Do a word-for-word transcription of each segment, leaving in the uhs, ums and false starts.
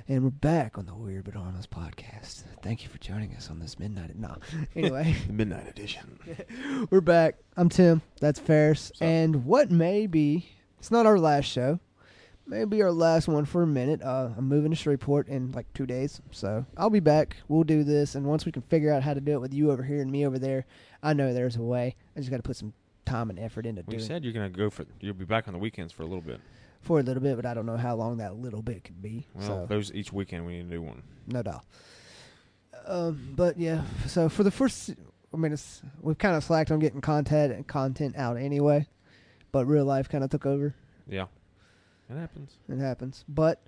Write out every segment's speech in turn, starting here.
And we're back on the Weird But Harmless podcast. Thank you for joining us on this midnight. No, anyway. The midnight edition. We're back. I'm Tim. That's Ferris. And what may be, it's not our last show. Maybe our last one for a minute. Uh, I'm moving to Shreveport in like two days. So I'll be back. We'll do this. And once we can figure out how to do it with you over here and me over there, I know there's a way. I just got to put some time and effort into well, doing it. You said you're going to go for, you'll be back on the weekends for a little bit. For a little bit, but I don't know how long that little bit could be. Well, so. those each weekend we need to do one. No doubt. Um, but yeah, so for the first, I mean, it's, we've kind of slacked on getting content and content out anyway, but real life kind of took over. Yeah, it happens. It happens. But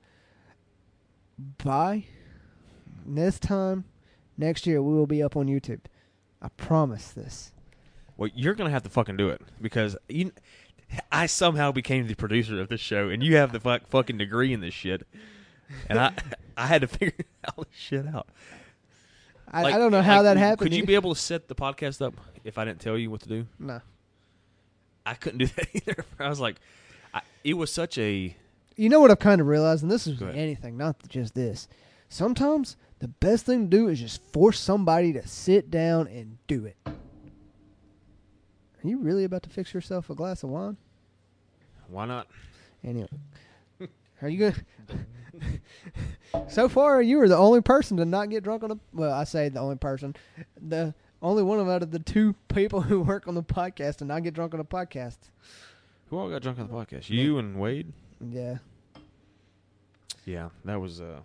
by this time next year, we will be up on YouTube. I promise this. Well, you're gonna have to fucking do it because you. I somehow became the producer of this show, and you have the fuck, fucking degree in this shit, and I I had to figure all this shit out. I, like, I don't know how like, that happened. Could you be able to set the podcast up if I didn't tell you what to do? No. I couldn't do that either. I was like, I, it was such a... You know what I've kind of realized, and this is Go ahead. anything, not just this. Sometimes the best thing to do is just force somebody to sit down and do it. Are you really about to fix yourself a glass of wine? Why not? Anyway, are you gonna? So far, you were the only person to not get drunk on a. Well, I say the only person, the only one of out of the two people who work on the podcast to not get drunk on a podcast. Who all got drunk on the podcast? You and Wade? Yeah. Yeah, that was... uh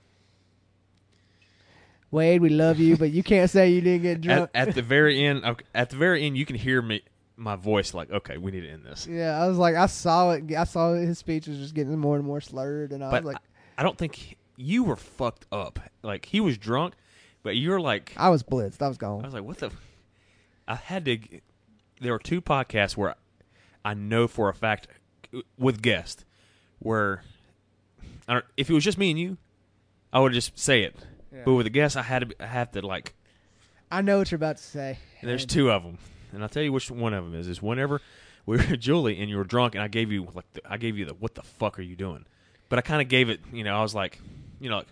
Wade, we love you, but you can't say you didn't get drunk. At, at the very end, okay, at the very end, you can hear me, my voice, like, okay, we need to end this. Yeah, I was like, I saw it. I saw his speech was just getting more and more slurred, and I But was like, I, I don't think he, you were fucked up. Like he was drunk, but you were like, I was blitzed. I was I gone. was like, what the? I had to. There were two podcasts where I know for a fact with guests where I don't, if it was just me and you, I would just say it. Yeah. But with a guest, I had to. Be, I have to like. I know what you're about to say. And there's two of them, and I'll tell you which one of them is. Is whenever we were at Julie and you were drunk, and I gave you like the, I gave you the what the fuck are you doing? But I kind of gave it, you know, I was like, you know, like.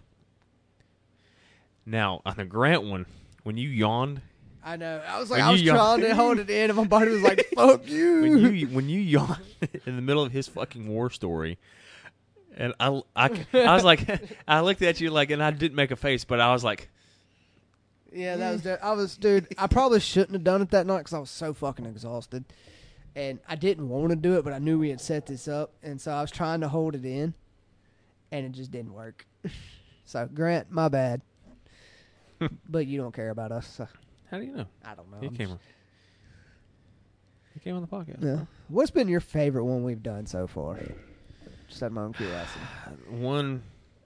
Now on the Grant one, when you yawned, I know. I was like, When I was you trying yawn- to hold it in, and my body was like, "Fuck you!" when you when you yawned in the middle of his fucking war story, and I I, I was like, I looked at you like, and I didn't make a face, but I was like, Yeah, that was. I was, dude. I probably shouldn't have done it that night because I was so fucking exhausted, and I didn't want to do it, but I knew we had set this up, and so I was trying to hold it in, and it just didn't work. So, Grant, my bad. But you don't care about us. So how do you know? I don't know. He I'm came just- on. He came on the podcast. Yeah. What's been your favorite one we've done so far? Just out of my own curiosity. One,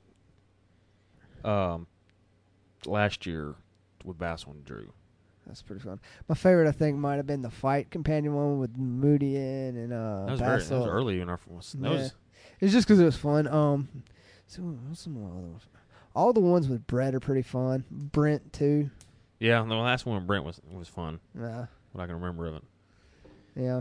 um, last year with Bass and Drew. That's pretty fun. My favorite, I think, might have been the fight companion one with Moody in and uh. That was, very, that Basil. was early in our. That Yeah. was It's just because it was fun. Um, so what's some more other ones? All the ones with Brett are pretty fun. Brent too. yeah. The last one with Brent was was fun. Yeah, What I can remember of it. yeah.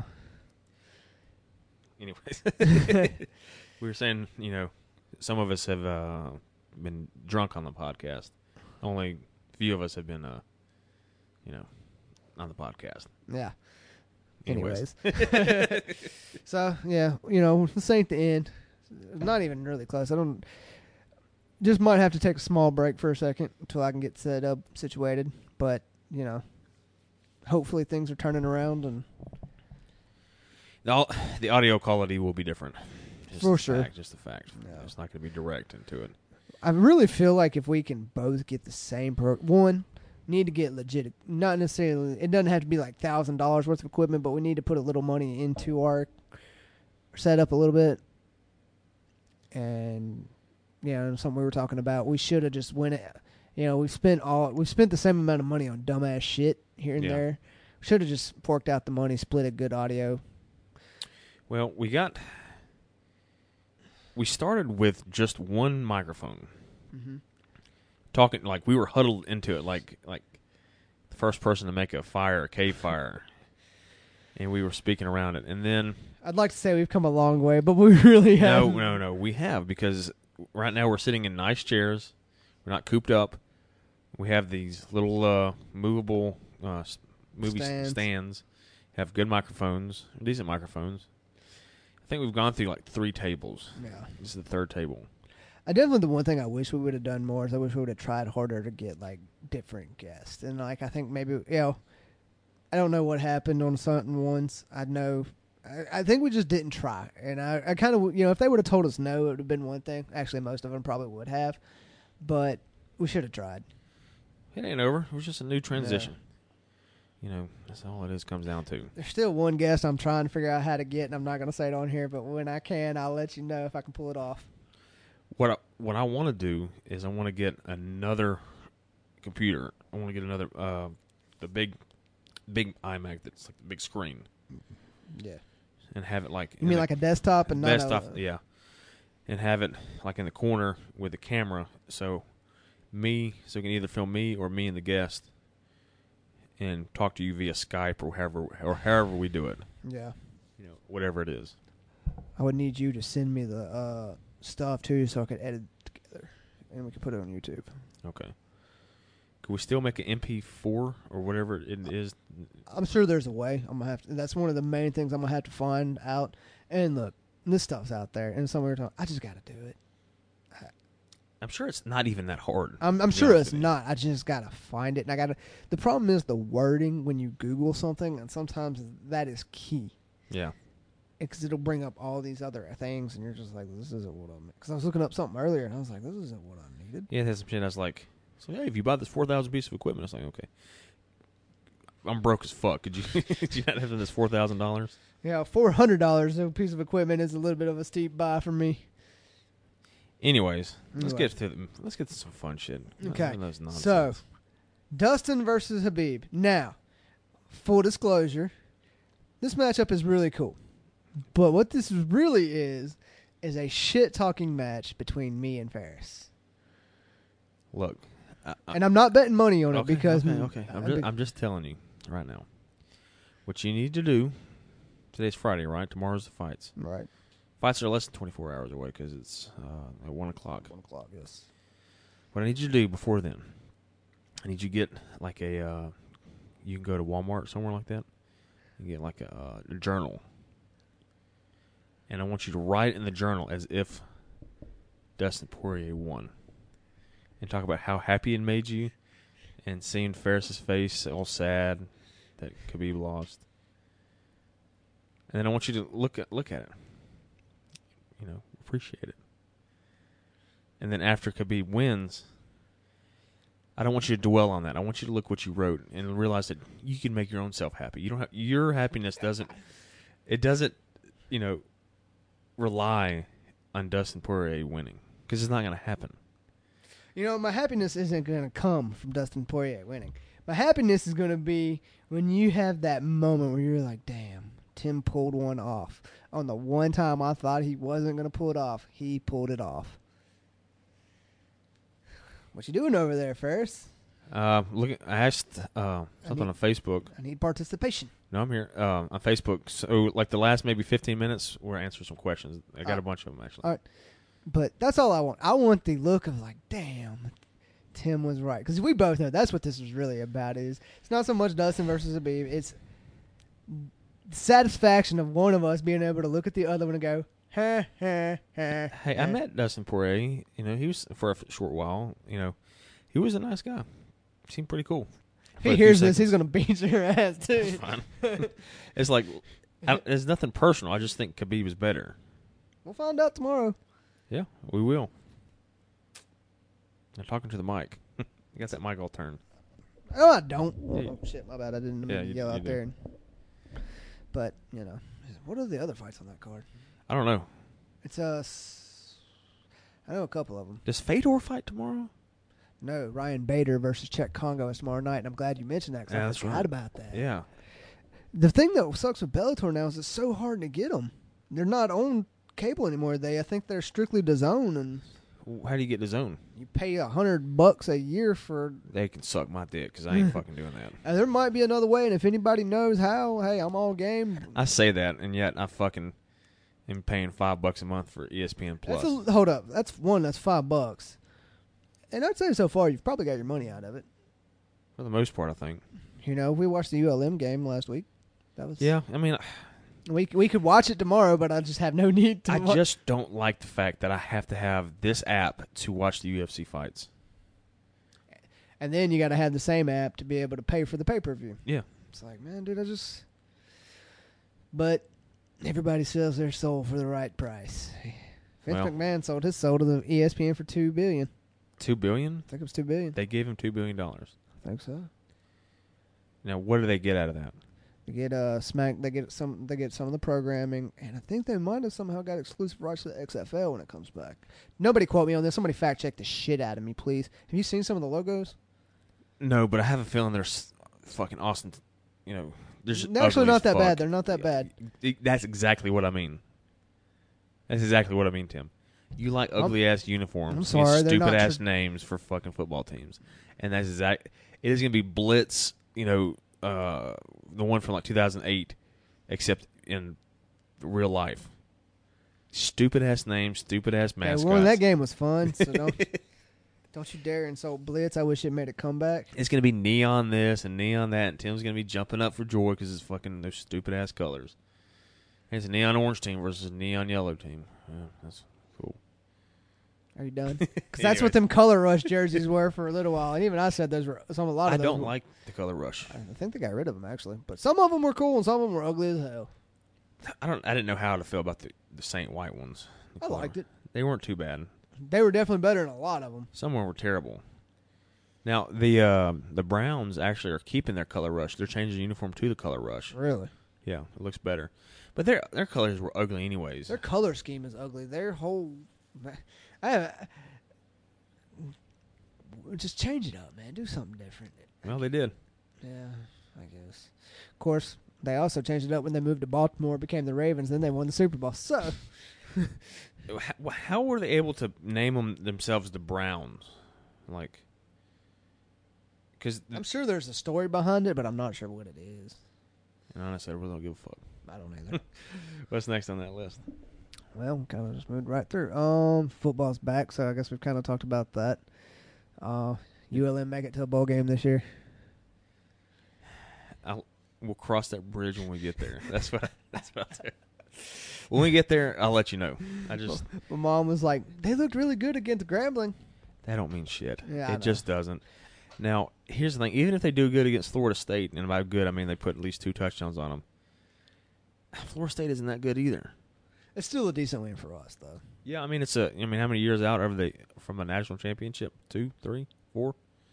Anyways, we were saying, you know, some of us have uh, been drunk on the podcast. Only a few of us have been, uh, you know, on the podcast. Yeah. Anyways. Anyways. So, yeah, you know, this ain't the end. Not even really close. I don't... Just might have to take a small break for a second until I can get set up, situated. But, you know, hopefully things are turning around and... The, au- the audio quality will be different. Just For the sure. Fact, just the fact. Yeah. It's not going to be direct into it. I really feel like if we can both get the same pro, one, need to get legit. Not necessarily. It doesn't have to be like thousand dollars worth of equipment, but we need to put a little money into our setup a little bit. And yeah, you know, something we were talking about. We should have just went. It, you know, we spent all we spent the same amount of money on dumbass shit here and Yeah. there. We should have just forked out the money, split a good audio. Well, we got... We started with just one microphone. Mm-hmm. Talking, like, we were huddled into it, like like the first person to make a fire, a cave fire. And we were speaking around it. And then... I'd like to say we've come a long way, but we really No, have. no, no. We have, because right now we're sitting in nice chairs. We're not cooped up. We have these little uh, movable uh, movie Stands. stands. Have good microphones, decent microphones. I think we've gone through like three tables. Yeah. This is the third table. I definitely the one thing I wish we would have done more is I wish we would have tried harder to get like different guests. And like I think maybe you know I don't know what happened on certain ones. I know I, I think we just didn't try. And I, I kind of you know if they would have told us no, it would have been one thing. Actually, most of them probably would have, but we should have tried. It ain't over. It was just a new transition. Yeah. You know, that's all it is. Comes down to. There's still one guest I'm trying to figure out how to get, and I'm not going to say it on here. But when I can, I'll let you know if I can pull it off. What I, what I want to do is I want to get another computer. I want to get another uh, the big big iMac that's like the big screen. Yeah. And have it like you mean a, like a desktop and desktop? Not a, yeah. And have it like in the corner with the camera, so me, so you can either film me or me and the guest, and talk to you via Skype or however or however we do it. Yeah. You know, whatever it is. I would need you to send me the uh, stuff too, so I could edit it together, and we could put it on YouTube. Okay. Could we still make an M P four or whatever it is? I'm sure there's a way. I'm gonna have to. That's one of the main things I'm gonna have to find out. And look, this stuff's out there, and somewhere talking. I just got to do it. I'm sure it's not even that hard. I'm, I'm sure it's not. I just gotta find it, and I gotta. The problem is the wording when you Google something, and sometimes that is key. Yeah. Because it'll bring up all these other things, and you're just like, this isn't what I'm. Because I was looking up something earlier, and I was like, this isn't what I needed. Yeah, there's some shit. I was like, so hey, if you buy this four thousand piece of equipment, I was like, okay. I'm broke as fuck. Could you? Could you not have this four thousand dollars? Yeah, four hundred dollars a piece of equipment is a little bit of a steep buy for me. Anyways, let's Anyway. get to the, let's get to some fun shit. Okay, Those nonsense. so Dustin versus Habib. Now, full disclosure, this matchup is really cool, but what this really is is a shit talking match between me and Ferris. Look, I, I, And I'm not betting money on it okay, because okay, okay. I'm I- just, I'm just telling you right now. What you need to do. Today's Friday, right? Tomorrow's the fights. right. Fights are less than twenty-four hours away because it's uh, at one o'clock. One o'clock, yes. What I need you to do before then, I need you to get like a. Uh, you can go to Walmart somewhere like that. You get like a, uh, a journal, and I want you to write in the journal as if Dustin Poirier won, and talk about how happy it made you, and seeing Ferris's face all sad that Khabib lost. And then I want you to look at look at it. You know, appreciate it. And then after Khabib wins, I don't want you to dwell on that. I want you to look what you wrote and realize that you can make your own self happy. You don't have your happiness doesn't it doesn't, you know, rely on Dustin Poirier winning because it's not going to happen. You know, my happiness isn't going to come from Dustin Poirier winning. My happiness is going to be when you have that moment where you're like, damn, Tim pulled one off. On the one time I thought he wasn't going to pull it off, he pulled it off. What you doing over there, Ferris? Uh, look, I asked uh, something need- on Facebook. I need participation. No, I'm here uh, on Facebook. So, like the last maybe fifteen minutes, we're answering some questions. I got Uh, a bunch of them actually. All right. But that's all I want. I want the look of like, damn, Tim was right. Because we both know that's what this is really about. Is It's not so much Dustin versus Habib. It's the satisfaction of one of us being able to look at the other one and go, ha, ha, ha. Hey, I met Dustin Poirier. You know, he was for a f- short while. You know, he was a nice guy. Seemed pretty cool. If For a he few hears this, seconds. he's going to beat your ass, too. It's fine. It's like, I, it's nothing personal. I just think Khabib is better. We'll find out tomorrow. Yeah, we will. I'm talking to the mic. I guess that mic all turned. Oh, I don't. Yeah. Oh, shit, my bad. I didn't Yeah, mean to you- yell you out do. there. And, but, you know, what are the other fights on that card? I don't know. It's uh, s- I know a couple of them. Does Fedor fight tomorrow? No, Ryan Bader versus Czech Congo is tomorrow night, and I'm glad you mentioned that because Yeah, I that's forgot right. about that. Yeah. The thing that sucks with Bellator now is it's so hard to get them. They're not on cable anymore. They, I think they're strictly DAZN, and How do you get the zone? you pay a hundred bucks a year for. They can suck my dick because I ain't fucking doing that. Uh, there might be another way, and if anybody knows how, hey, I'm all game. I say that, and yet I fucking am paying five bucks a month for E S P N Plus. That's a, hold up, that's one. That's five bucks. And I'd say so far you've probably got your money out of it. For the most part, I think. You know, we watched the U L M game last week. That was Yeah, I mean, we we could watch it tomorrow, but I just have no need to. I wa- just don't like the fact that I have to have this app to watch the U F C fights. And then you got to have the same app to be able to pay for the pay per view. Yeah. It's like, man, dude, I just. But everybody sells their soul for the right price. Vince Well. McMahon sold his soul to the E S P N for two billion. Two billion? I think it was two billion. They gave him two billion dollars. I think so. Now, what do they get out of that? They get uh smack. They get some. They get some of the programming, and I think they might have somehow got exclusive rights to the X F L when it comes back. Nobody quote me on this. Somebody fact check the shit out of me, please. Have you seen some of the logos? No, but I have a feeling they're s- fucking awesome. You know, they're just They're actually ugly not as that fuck. bad. They're not that bad. It- That's exactly what I mean. That's exactly what I mean, Tim. You like ugly ass uniforms, I'm sorry, and they're not stupid ass tr- names for fucking football teams, and that's exact. It is going to be Blitz. You know, uh, the one from like two thousand eight, except in real life. Stupid ass names, stupid ass Yeah, mascots. well, that game was fun. So don't don't you dare insult Blitz. I wish it made a comeback. It's going to be neon this and neon that, and Tim's going to be jumping up for joy because it's fucking those stupid ass colors. And it's a neon orange team versus a neon yellow team. Yeah, that's cool. Are you done? Because that's what them color rush jerseys were for a little while, and even I said those were some. A lot of I those don't were- like the color rush. I think they got rid of them actually, but some of them were cool and some of them were ugly as hell. I don't. I didn't know how to feel about the the Saint White ones. The I color. liked it. They weren't too bad. They were definitely better than a lot of them. Some were terrible. Now the uh, the Browns actually are keeping their color rush. They're changing the uniform to the color rush. Really, Yeah, it looks better. But their their colors were ugly anyways. their color scheme is ugly. Their whole, I have, just change it up, man. Do something different. Well, they did. Yeah, I guess. Of course, they also changed it up when they moved to Baltimore, became the Ravens, then they won the Super Bowl. So, How, how were they able to name them themselves the Browns? Like, because I'm sure there's a story behind it, but I'm not sure what it is. and honestly, I really don't give a fuck. I don't either. What's next on that list? Well, kind of just moved right through. Um, football's back, so I guess we've kind of talked about that. Uh, U L M make it to a bowl game this year. I'll, we'll cross that bridge when we get there. That's what. That's what I'll do. When we get there, I'll let you know. I just My mom was like, "They looked really good against Grambling." that don't mean shit. Yeah, I it know. just doesn't. Now, here's the thing: even if they do good against Florida State, and by good I mean they put at least two touchdowns on them, Florida State isn't that good either. It's still a decent win for us, though. Yeah, I mean it's a. I mean, how many years out are they from a national championship? Two, three, four?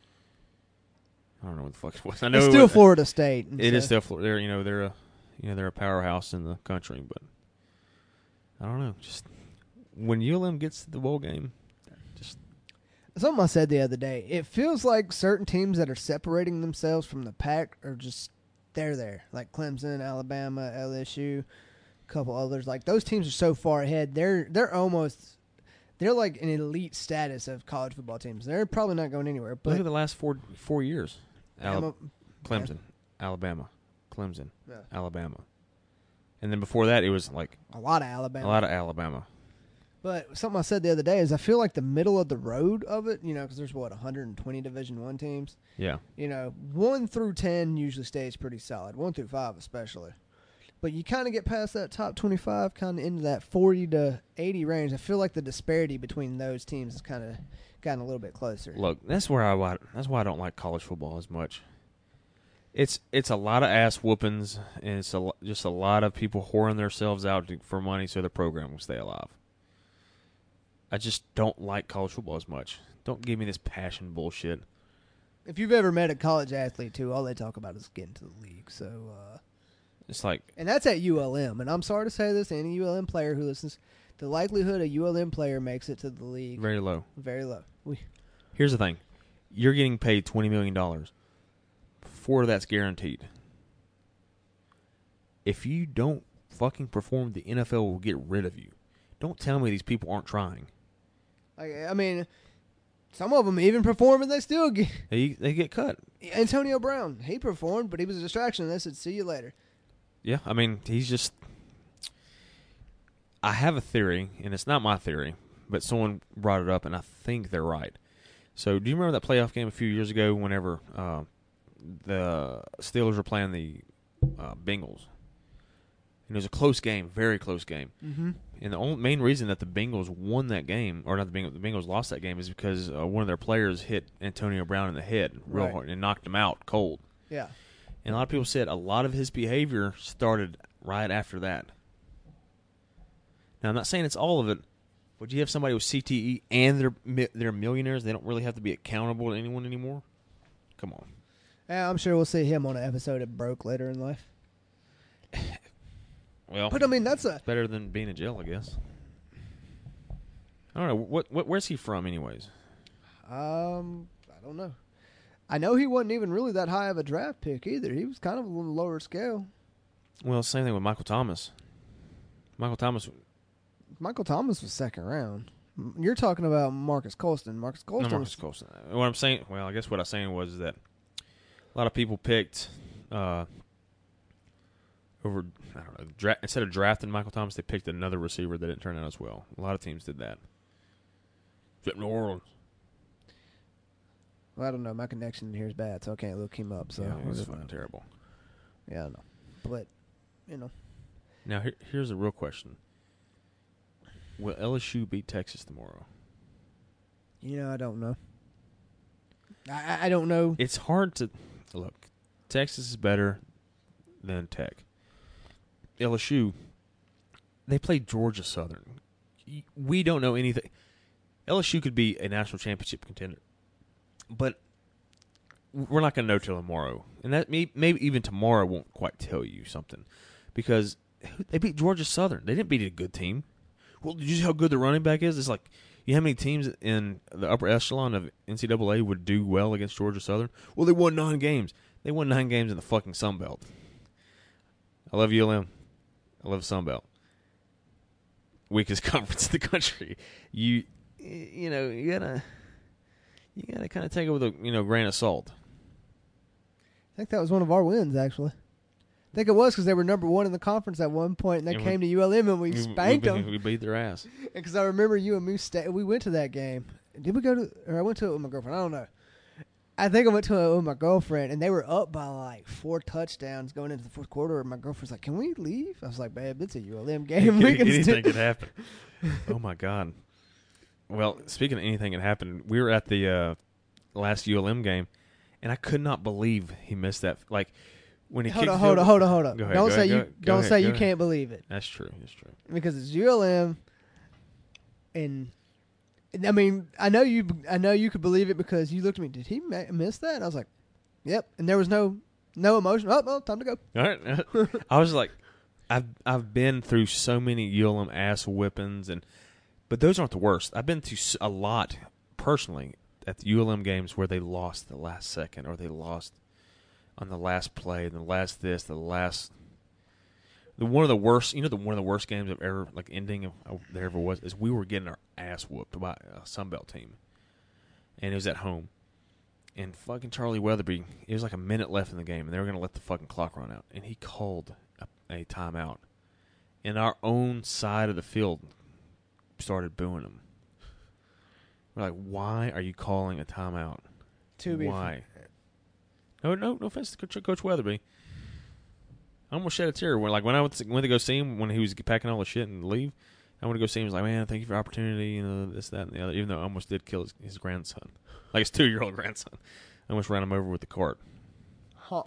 I don't know what the fuck it was. I know It's still it, Florida State. and It is so- still Florida. They're you know they're a you know they're a powerhouse in the country, but I don't know. Just when U L M gets to the bowl game, just Something I said the other day. It feels like certain teams that are separating themselves from the pack are just they're there, like Clemson, Alabama, L S U, a couple others. Like those teams are so far ahead. They're they're almost they're like an elite status of college football teams. They're probably not going anywhere. But look at the last four four years. Ala- Alabama, Clemson, Alabama, Clemson, Yeah. Alabama, and then before that it was like a lot of Alabama. a lot of Alabama. But something I said the other day is I feel like the middle of the road of it, you know, because there's what one hundred twenty Division One teams. Yeah, You know, one through ten usually stays pretty solid. One through five especially. But you kind of get past that top twenty-five, kind of into that forty to eighty range. I feel like the disparity between those teams has kind of gotten a little bit closer. look, that's where I wa- that's why I don't like college football as much. It's it's a lot of ass whoopings, and it's a, lo- just a lot of people whoring themselves out to, for money so the program will stay alive. I just don't like college football as much. Don't give me this passion bullshit. If you've ever met a college athlete too, all they talk about is getting to the league. So, uh, It's like and that's at U L M. And I'm sorry to say this, to any U L M player who listens, the likelihood a U L M player makes it to the league very low. very low. We, Here's the thing: you're getting paid twenty million dollars. Four of that's guaranteed. If you don't fucking perform, the N F L will get rid of you. Don't tell me these people aren't trying. I, I mean, some of them even perform and they still get. They they get cut. Antonio Brown, he performed, but he was a distraction. And they said, "See you later." Yeah, I mean he's just. I have a theory, and it's not my theory, but someone brought it up, and I think they're right. So, do you remember that playoff game a few years ago? Whenever uh, the Steelers were playing the uh, Bengals, and it was a close game, very close game. Mm-hmm. And the only main reason that the Bengals won that game, or not the Bengals, the Bengals lost that game, is because uh, one of their players hit Antonio Brown in the head real Right. hard and knocked him out cold. Yeah. And a lot of people said a lot of his behavior started right after that. Now, I'm not saying it's all of it. Would you have somebody with C T E and they're mi- they're millionaires? They don't really have to be accountable to anyone anymore. Come on. Yeah, I'm sure we'll see him on an episode of Broke later in life. Well, But I mean, that's a it's better than being in jail, I guess. I don't know. What, what where's he from, anyways? um, I don't know. I know he wasn't even really that high of a draft pick either. He was kind of a little lower scale. Well, same thing with Michael Thomas. Michael Thomas. Michael Thomas was second round. M- You're talking about Marcus Colston. Marcus Colston. No, Marcus was, Colston. What I'm saying, well, I guess what I was saying was that a lot of people picked uh, over. I don't know. Dra- instead of drafting Michael Thomas, they picked another receiver that didn't turn out as well. A lot of teams did that. Except New Orleans. Well, I don't know. My connection here is bad, so I can't look him up. So Yeah, we're it's just fucking fine. terrible. Yeah, I know. But you know, Now, here, here's a real question: will L S U beat Texas tomorrow? you know, I don't know. I I- I don't know. It's hard to look. Texas is better than Tech. L S U, they played Georgia Southern. Y- We don't know anything. L S U could be a national championship contender, but we're not going to know till tomorrow. And that may, maybe even tomorrow won't quite tell you something, because they beat Georgia Southern. They didn't beat a good team. Well, did you see how good the running back is? It's like, you know how many teams in the upper echelon of N C double A would do well against Georgia Southern? Well, they won nine games. They won nine games in the fucking Sun Belt. I love U L M. I love Sun Belt. Weakest conference in the country. You, you know, you gotta, you gotta kind of take it with a you know grain of salt. I think that was one of our wins, actually. I think it was because they were number one in the conference at one point, and they And came we- to U L M and we, spanked we, them. We beat their ass. Because I remember you and Moose stay, we went to that game. Did we go to? Or I went to it with my girlfriend. I don't know. I think I went to it with my girlfriend, and they were up by like four touchdowns going into the fourth quarter. And my girlfriend's like, "Can we leave?" I was like, "Babe, it's a U L M game. we can Anything still-" could happen. Oh my god. Well, speaking of anything that happened, we were at the uh, last U L M game, and I could not believe he missed that. Like when he Hold kicked on, the hold on, field- hold on, hold on. Go ahead, Don't go say ahead, you go- go don't ahead, say go you ahead. can't believe it That's true. That's true. because it's U L M, and I mean I know you I know you could believe it because you looked at me. Did he ma- miss that? And I was like, "Yep." And there was no no emotion. Oh, well, time to go. All right. I was like, I've I've been through so many U L M ass whippings, and but those aren't the worst. I've been to s- a lot personally at the U L M games where they lost the last second, or they lost on the last play, the last this, the last. The one of the worst, you know, the one of the worst games I've ever like ending of, of there ever was is we were getting our ass whooped by a Sunbelt team, and it was at home. And fucking Charlie Weatherby, it was like a minute left in the game, and they were going to let the fucking clock run out. And he called a, a timeout. And our own side of the field started booing him. We're like, why are you calling a timeout? To be Why? No, no, no offense to Coach, Coach Weatherby. I almost shed a tear when, like, when I went to, went to go see him when he was packing all the shit and leave. I went to go see him. He was like, man, thank you for the opportunity, you know, this, that, and the other. Even though I almost did kill his, his grandson, like his two-year-old grandson. I almost ran him over with the cart. Huh.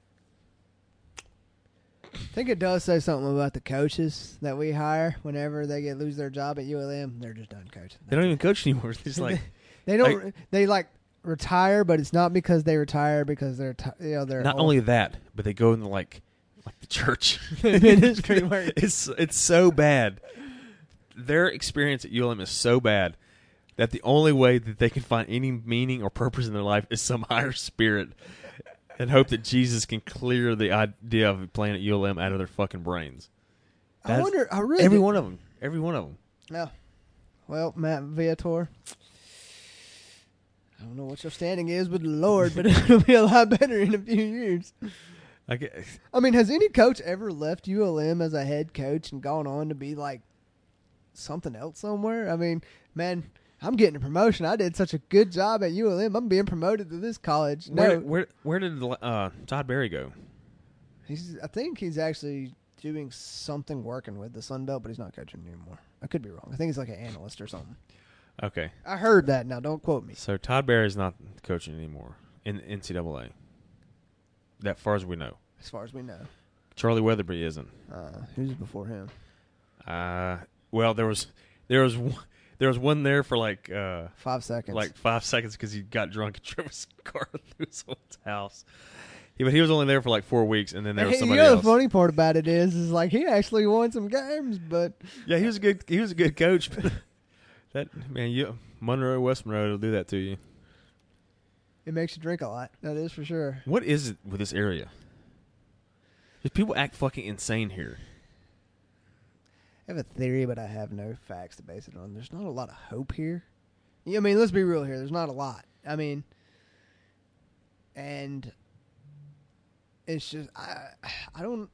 I think it does say something about the coaches that we hire whenever they get lose their job at U L M. They're just done coaching. They don't even coach anymore. It's just like they don't. like- they like retire, but it's not because they retire because they're ti you know they're not old. only that, but they go into like like the church Ministry work. It's it's so bad. Their experience at U L M is so bad that the only way that they can find any meaning or purpose in their life is some higher spirit, and hope that Jesus can clear the idea of playing at U L M out of their fucking brains. I That's- wonder. I really Every did- one of them. Every one of them. Yeah. Well, Matt Viator. I don't know what your standing is with the Lord, but it'll be a lot better in a few years. I get, I mean, has any coach ever left U L M as a head coach and gone on to be like something else somewhere? I mean, man, I'm getting a promotion. I did such a good job at U L M. I'm being promoted to this college. No, Where where where did uh, Todd Berry go? he's. I think he's actually doing something working with the Sun Belt, but he's not coaching anymore. I could be wrong. I think he's like an analyst or something. Okay. I heard that. Now, don't quote me. So Todd Berry is not coaching anymore in N C double A. That far as we know. As far as we know. Charlie Weatherby isn't. Uh, who's before him? Uh, well, there was there was one, there was one there for like uh, Five seconds. like five seconds because he got drunk and drove his car through someone's house. Yeah, but he was only there for like four weeks, and then there was Hey, somebody you know else. the funny part about it is, is like he actually won some games, but Yeah, he was a good he was a good coach. But that man, you Monroe West Monroe will do that to you. it makes you drink a lot. That is for sure. What is it with this area? Just people act fucking insane here. I have a theory, but I have no facts to base it on. There's not a lot of hope here. Yeah, I mean, let's be real here. There's not a lot. I mean, and it's just I I don't.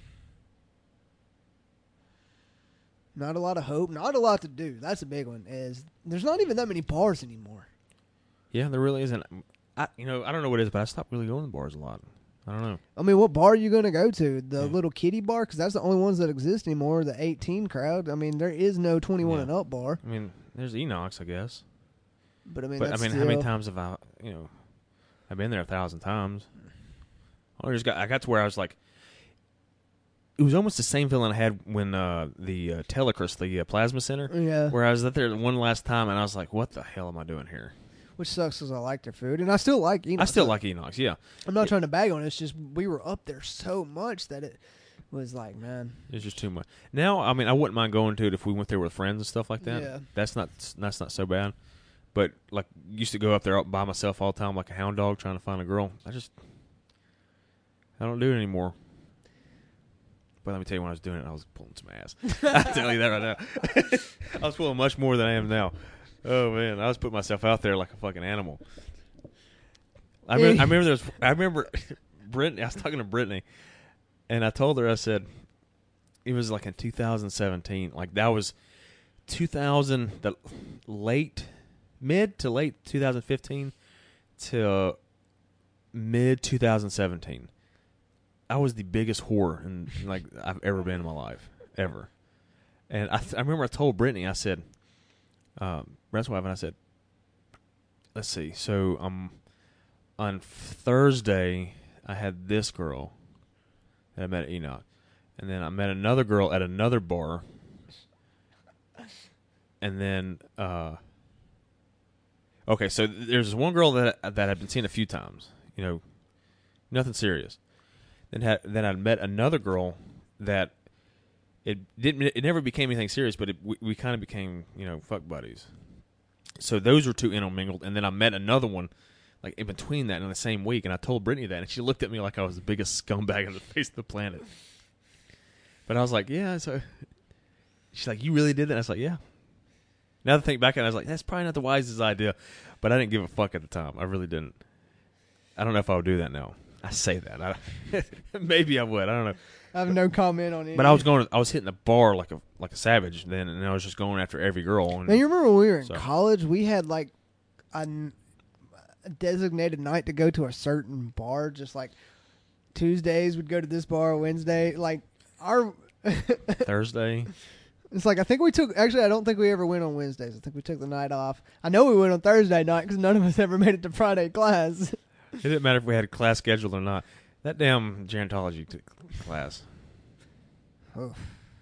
Not a lot of hope. Not a lot to do. That's a big one. Is there's not even that many bars anymore. Yeah, there really isn't. I you know I don't know what it is, but I stopped really going to bars a lot. I don't know. I mean, what bar are you going to go to? The Yeah. little kiddie bar? Because that's the only ones that exist anymore. The eighteen crowd. I mean, there is no twenty-one Yeah. and up bar. I mean, there's Enox, I guess. But I mean, But I that's mean, still, how many times have I, you know, I've been there a thousand times. I just got, I got to where I was like, it was almost the same feeling I had when uh, the uh, Telecrest, the uh, plasma center, Yeah. where I was out there one last time, and I was like, what the hell am I doing here? Which sucks because I like their food, and I still like. You know, I still like Enox, yeah. I'm not trying to bag on it. It's just we were up there so much that it was like, man. It's just too much. Now, I mean, I wouldn't mind going to it if we went there with friends and stuff like that. Yeah. That's not that's not so bad. But like, used to go up there by myself all the time, like a hound dog trying to find a girl. I just, I don't do it anymore. But let me tell you, when I was doing it, I was pulling some ass. I'll tell you that right now. I was pulling much more than I am now. Oh man, I was putting myself out there like a fucking animal. I remember, I remember there was, I remember Brittany. I was talking to Brittany, and I told her, I said, it was like in two thousand seventeen. Like that was two thousand, the late, mid to late two thousand fifteen to mid two thousand seventeen. I was the biggest whore in, like I've ever been in my life, ever. And I, th- I remember I told Brittany, I said, um, Brent's wife, and I said, let's see. So um, on Thursday, I had this girl that I met at Enoch, and then I met another girl at another bar, and then uh, okay, so there's one girl that that I've been seeing a few times, you know, nothing serious. Then had then I met another girl that it didn't it never became anything serious, but it, we, we kind of became, you know, fuck buddies. So those were two intermingled, and then I met another one like in between that in the same week, and I told Brittany that, and she looked at me like I was the biggest scumbag on the face of the planet. But I was like, yeah. So she's like, you really did that? I was like, yeah. Now to think back on it, I was like, that's probably not the wisest idea, but I didn't give a fuck at the time. I really didn't. I don't know if I would do that now. I say that. I, maybe I would. I don't know. I have no comment on it. But I was going. I was hitting the bar like a like a savage then, and I was just going after every girl. And, Now you remember when we were in So. college? We had like a, n- a designated night to go to a certain bar. Just like Tuesdays, we'd go to this bar. Wednesday, like our. Thursday. It's like I think we took. Actually, I don't think we ever went on Wednesdays. I think we took the night off. I know we went on Thursday night because none of us ever made it to Friday class. It didn't matter if we had class scheduled or not. That damn gerontology t- class. Oh.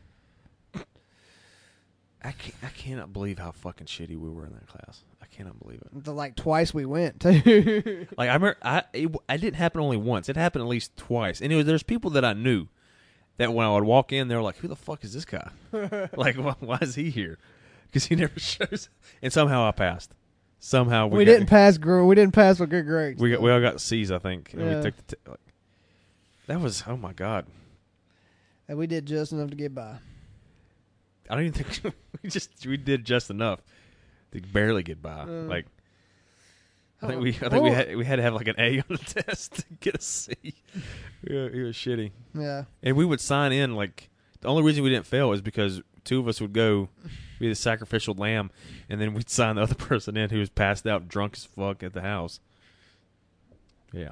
I can't, I cannot believe how fucking shitty we were in that class. I cannot believe it. The like twice we went too. Like I remember, I it, it didn't happen only once. It happened at least twice. And it was, there's people that I knew that when I would walk in, they were like, "Who the fuck is this guy? Like, why, why is he here?" Because he never shows. And somehow I passed. Somehow we, we got, didn't pass. Girl, we didn't pass with good grades. We got, we all got C's, I think. And Yeah. we took the t- like, that was, oh my god. and we did just enough to get by. I don't even think we just we did just enough to barely get by. Uh, like I think oh, we I think we oh. had we had to have like an A on the test to get a C. Yeah, it was shitty. Yeah. And we would sign in like the only reason we didn't fail is because two of us would go be the sacrificial lamb, and then we'd sign the other person in who was passed out, drunk as fuck at the house. Yeah.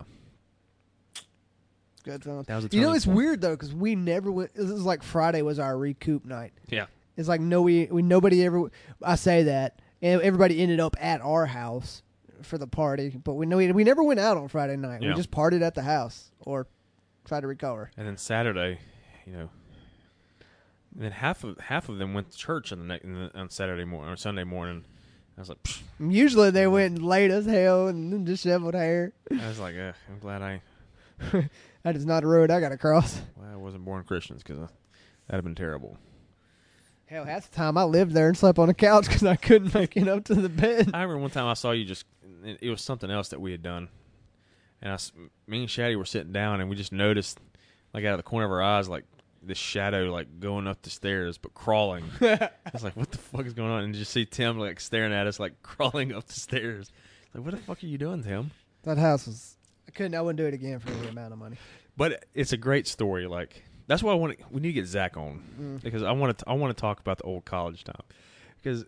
Good fun. That was a you know, turning it's point. weird though because we never went. This is like Friday was our recoup night. Yeah. It's like no, we, we nobody ever. I say that, and everybody ended up at our house for the party, but we know we, we never went out on Friday night. Yeah. We just partied at the house or tried to recover. And then Saturday, you know, and then half of half of them went to church on the, ne- in the on Saturday morning or Sunday morning. I was like, Psh. Usually they went late as hell and disheveled hair. I was like, eh, I'm glad I, That is not a road I got to cross. glad I wasn't born Christians because that'd have been terrible. Hell, half the time I lived there and slept on the couch because I couldn't make it up to the bed. I remember one time I saw you just, it, it was something else that we had done. And I, s- me and Shaddy were sitting down and we just noticed, like out of the corner of our eyes, like this shadow like going up the stairs but crawling. I was like, what the fuck is going on? And just see Tim like staring at us like crawling up the stairs. Like, what the fuck are you doing, Tim? That house was, I couldn't, I wouldn't do it again for any amount of money. But it's a great story. Like, that's why I want to, we need to get Zach on Mm. because I want to I want to talk about the old college time because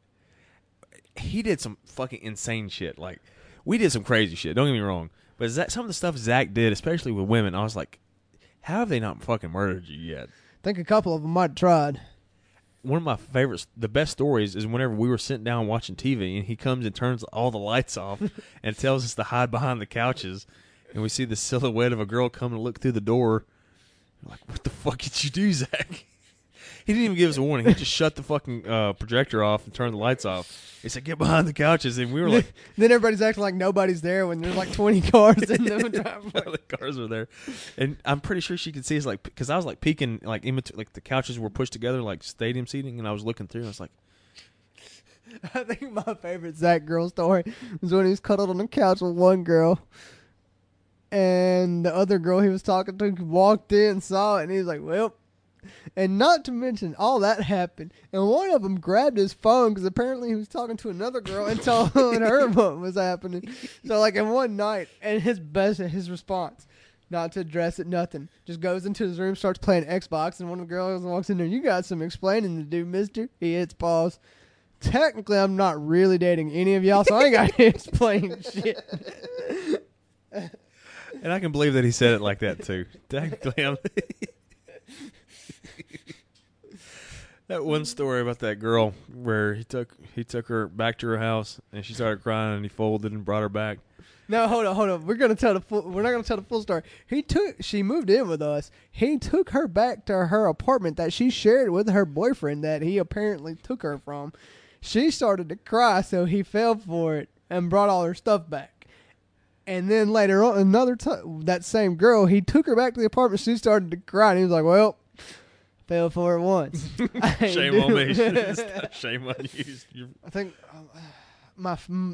he did some fucking insane shit. Like, we did some crazy shit. Don't get me wrong, but Zach, some of the stuff Zach did, especially with women, I was like, how have they not fucking murdered you yet? I think a couple of them might have tried. One of my favorites, the best stories, is whenever we were sitting down watching T V and he comes and turns all the lights off and tells us to hide behind the couches, and we see the silhouette of a girl come and look through the door. We're like, what the fuck did you do, Zach? He didn't even give us a warning. He just shut the fucking uh, projector off and turned the lights off. He said, get behind the couches. And we were like, Then everybody's acting like nobody's there when there's like twenty cars in the driveway. the cars were there. And I'm pretty sure she could see us, like, because I was like peeking, like, in between, like the couches were pushed together, like stadium seating. And I was looking through and I was like, I think my favorite Zach girl story was when he was cuddled on the couch with one girl. And the other girl he was talking to walked in, saw it, and he was like, well. And not to mention, all that happened. And one of them grabbed his phone because apparently he was talking to another girl and told her what was happening. So, like, in one night, and his best, his response, not to address it, nothing, just goes into his room, starts playing Xbox, and one of the girls walks in there, you got some explaining to do, mister. He hits pause. Technically, I'm not really dating any of y'all, so I ain't got to explain shit. and I can believe that he said it like that too. Technically, I'm that one story about that girl where he took he took her back to her house and she started crying and he folded and brought her back. No, hold on, hold on. We're gonna tell the full. We're not gonna tell the full story. He took. She moved in with us. He took her back to her apartment that she shared with her boyfriend that he apparently took her from. She started to cry, so he fell for it and brought all her stuff back. And then later on, another time, that same girl, he took her back to the apartment. She started to cry, and he was like, "Well, fell for it once." Shame on me. Shame on you. You're- I think uh, my f- m-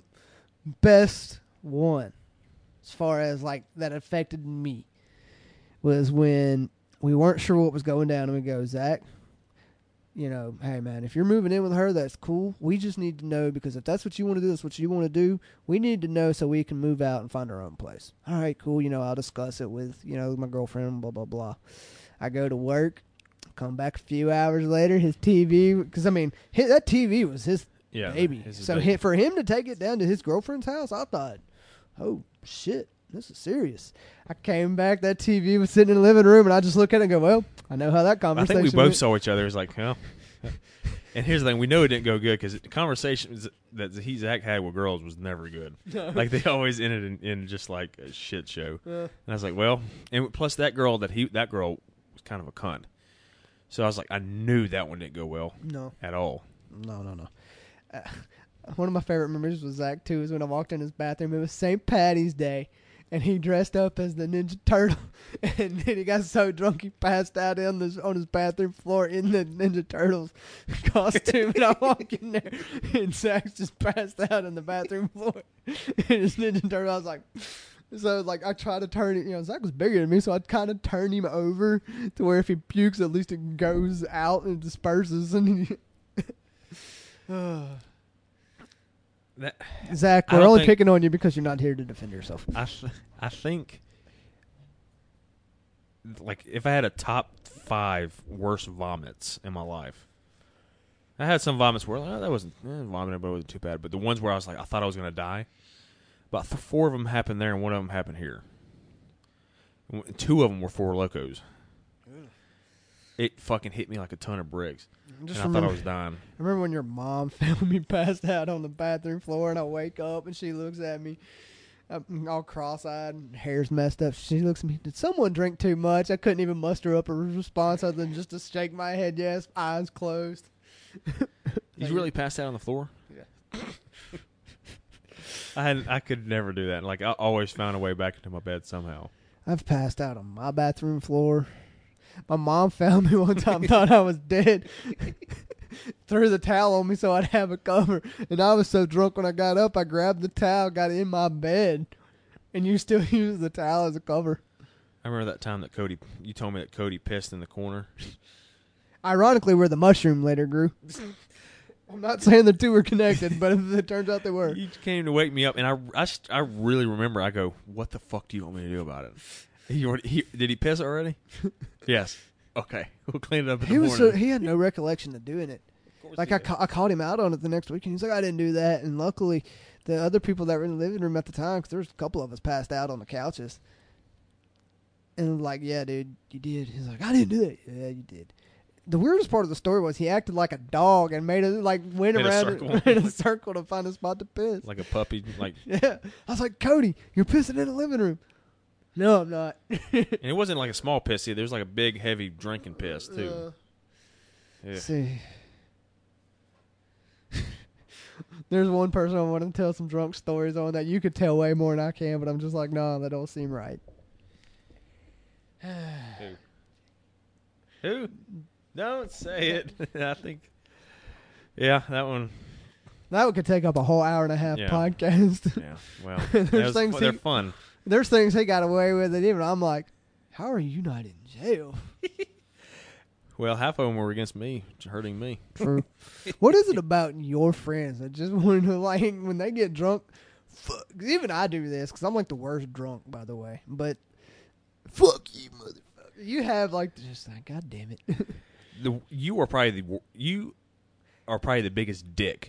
best one, as far as like that affected me, was when we weren't sure what was going down, and we go, Zach, you know, hey man, if you're moving in with her, that's cool. We just need to know, because if that's what you want to do, that's what you want to do. We need to know so we can move out and find our own place. All right, cool. You know, I'll discuss it with, you know, my girlfriend, blah, blah, blah. I go to work, come back a few hours later, his T V, because I mean, his, that T V was his yeah, baby. his So baby. hi- for him to take it down to his girlfriend's house, I thought, oh shit, this is serious. I came back, that T V was sitting in the living room, and I just look at it and go, well, I know how that I conversation think we both went. saw each other. It was like, oh. And here's the thing: we know it didn't go good because the conversations that he Zach had with girls was never good. No. Like they always ended in, in just like a shit show. Uh, And I was like, well, and plus that girl that he that girl was kind of a cunt. So I was like, I knew that one didn't go well no, at all. no, no, no. Uh, one of my favorite memories with Zach, too, is when I walked in his bathroom. It was Saint Patty's Day, and he dressed up as the Ninja Turtle. And then he got so drunk he passed out on, this, on his bathroom floor in the Ninja Turtles costume. And I walk in there, and Zach's just passed out on the bathroom floor in his Ninja Turtle. I was like... So, like, I try to turn it, you know, Zach was bigger than me, so I'd kind of turn him over to where if he pukes, at least it goes out and disperses. And he That, Zach, I we're don't only think- picking on you because you're not here to defend yourself. I th- I think like if I had a top five worst vomits in my life, I had some vomits where like, oh, that wasn't eh, vomiting, but it wasn't too bad. But the ones where I was like, I thought I was going to die, about th- four of them happened there, and one of them happened here. Two of them were Four Locos. It fucking hit me like a ton of bricks. Just and I remember, thought I was dying. I remember when your mom found me passed out on the bathroom floor, and I wake up, and she looks at me. I'm all cross-eyed, and hair's messed up. She looks at me. Did someone drink too much? I couldn't even muster up a response other than just to shake my head. Yes, eyes closed. You really passed out on the floor? Yeah. I had I could never do that. Like I always found a way back into my bed somehow. I've passed out on my bathroom floor. My mom found me one time, thought I was dead, threw the towel on me so I'd have a cover. And I was so drunk when I got up, I grabbed the towel, got in my bed, and you still use the towel as a cover. I remember that time that Cody, you told me that Cody pissed in the corner. Ironically, where the mushroom later grew. I'm not saying the two were connected, but it turns out they were. You came to wake me up, and I, I, I really remember, I go, what the fuck do you want me to do about it? He already, he, did he piss already? Yes. Okay. We'll clean it up in He the was morning. so, he had no recollection of doing it. Of Like I, ca- I called him out on it the next week, and he's like, "I didn't do that." And luckily, the other people that were in the living room at the time, because there was a couple of us passed out on the couches, and like, "Yeah, dude, you did." He's like, "I didn't do that." Yeah, you did. The weirdest part of the story was he acted like a dog and made it like went Made a around circle. and- in a circle to find a spot to piss. Like a puppy. Like, Yeah, I was like, "Cody, you're pissing in the living room." No, I'm not. and it wasn't like a small piss either. There was like a big, heavy drinking piss too. Uh, Yeah. See, there's one person I want to tell some drunk stories on that you could tell way more than I can, but I'm just like, no, that don't seem right. Who? Who? Don't say it. I think. Yeah, that one. That could take up a whole hour and a half Yeah. podcast. Yeah. Well, There's that was- things they're he- fun. There's things he got away with, and even I'm like, how are you not in jail? Well, half of them were against me, hurting me. True. What is it about your friends that just want to, like, when they get drunk, fuck, even I do this, because I'm like the worst drunk, by the way, but fuck you, motherfucker. You have, like, just like, God damn it. The you are probably the wor- you are probably the biggest dick.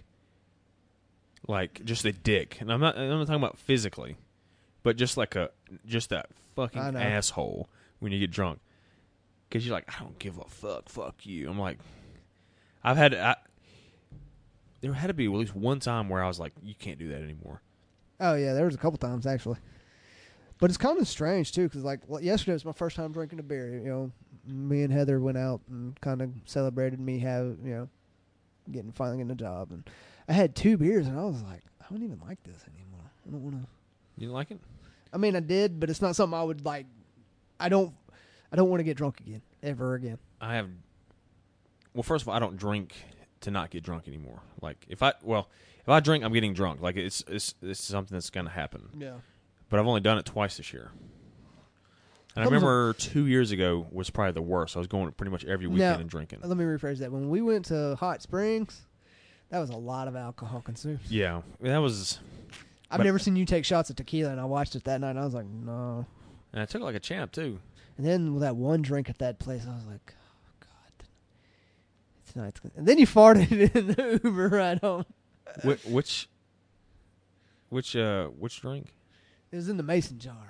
Like just a dick, and I'm not. I'm not talking about physically, but just like a just that I fucking know. asshole when you get drunk. Because you're like, I don't give a fuck. Fuck you. I'm like, I've had. I, there had to be at least one time where I was like, you can't do that anymore. Oh, yeah, there was a couple times, actually. But it's kind of strange, too, because, like, well, yesterday was my first time drinking a beer. You know, me and Heather went out and kind of celebrated me have, you know, getting finally getting a job. And I had two beers, and I was like, I don't even like this anymore. I don't want to. You didn't like it? I mean, I did, but it's not something I would, like, I don't, I don't want to get drunk again, ever again. I have. Well, first of all, I don't drink to not get drunk anymore. Like if I well, if I drink, I'm getting drunk. Like it's it's it's something that's gonna happen. Yeah. But I've only done it twice this year. And I Comes remember two years ago was probably the worst. I was going pretty much every weekend Now, and drinking. Let me rephrase that. When we went to Hot Springs, that was a lot of alcohol consumed. Yeah, that was. I've But- never seen you take shots of tequila, and I watched it that night, and I was like, no. And I took it like a champ too. And then with that one drink at that place, I was like, oh, God. Tonight's gonna... And then you farted in the Uber ride home. Which which which uh which drink? It was in the mason jar.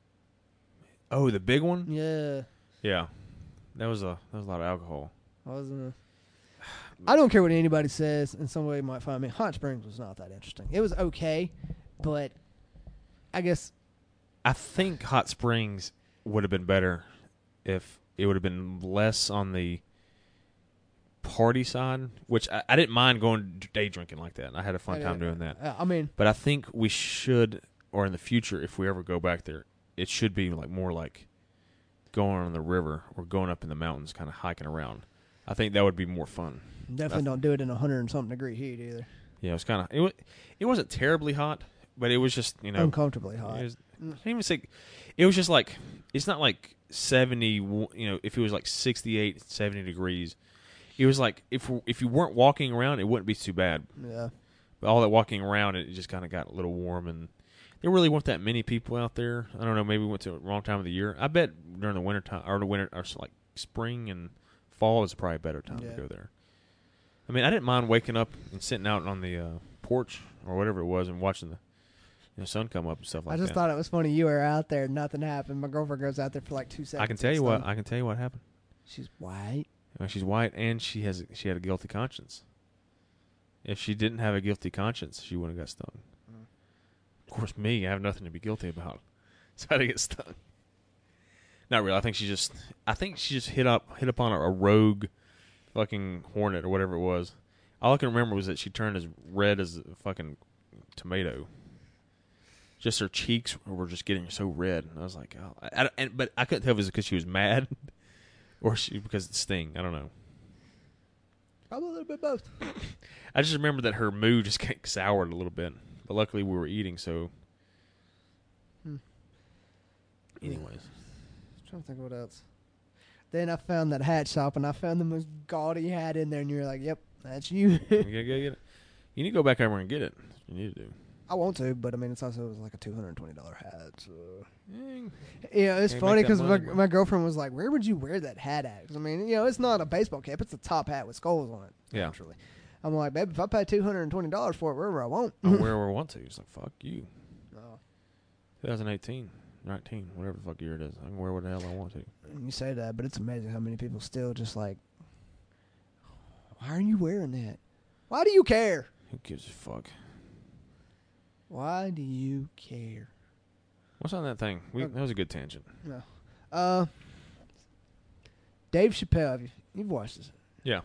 Oh, the big one. Yeah. Yeah, that was a that was a lot of alcohol. I wasn't. I don't care what anybody says, and somebody might find me. Hot Springs was not that interesting. It was okay, but I guess I think Hot Springs would have been better if it would have been less on the party side, which I, I didn't mind going day drinking like that. I had a fun I time didn't- doing that. uh, I mean, But I think we should, or in the future, if we ever go back there, it should be like more like going on the river or going up in the mountains, kind of hiking around. I think that would be more fun. definitely don't do it in a hundred and something degree heat either. Yeah, it was kind of it. Was, it wasn't terribly hot, but it was just you know Uncomfortably hot. It was, I can't even say. It was just like it's not like seventy. You know, if it was like sixty-eight, seventy degrees, it was like if if you weren't walking around, it wouldn't be too bad. Yeah. But all that walking around, it just kind of got a little warm, and there really weren't that many people out there. I don't know. Maybe we went to the wrong time of the year. I bet during the winter time or the winter or like spring and fall is probably a better time Yeah. to go there. I mean, I didn't mind waking up and sitting out on the uh, porch or whatever it was and watching the you know, sun come up and stuff like that. I just that. thought it was funny. You were out there, nothing happened. My girlfriend goes out there for like two seconds. I can tell you what. I can tell you what happened. She's white. You know, she's white, and she has she had a guilty conscience. If she didn't have a guilty conscience, she wouldn't have got stung. Mm. Of course, me, I have nothing to be guilty about, so I didn't get stung. Not really. I think she just. I think she just hit up hit upon a, a rogue, fucking hornet or whatever it was. All I can remember was that she turned as red as a fucking tomato. Just her cheeks were just getting so red, and I was like, oh. I, I, and, but I couldn't tell if it was because she was mad, or she because of the sting. I don't know. Probably a little bit both. I just remember that her mood just got soured a little bit, but luckily we were eating, so. Hmm. Anyways. Trying to think of what else. Then I found that hat shop, and I found the most gaudy hat in there, and you were like, "Yep, that's you." you gotta go get it. You need to go back over and get it. You need to do. I want to, but I mean, it's also it was like a two hundred and twenty dollar hat. So. Mm. Yeah, it's Can't funny make that because my money, bro. my girlfriend was like, "Where would you wear that hat at?" 'Cause I mean, you know, it's not a baseball cap; it's a top hat with skulls on it. Yeah. Naturally, I'm like, "Babe, if I pay two hundred and twenty dollars for it, wherever I want." I'll wear where I want to. It's like, fuck you. Oh. twenty eighteen, nineteen, whatever the fuck year it is. I can wear what the hell I want to. You say that, but it's amazing how many people still just like, why are you wearing that? Why do you care? Who gives a fuck? Why do you care? What's on that thing? We, Uh, that was a good tangent. No. Uh, Dave Chappelle, have you, you've watched this? Yeah.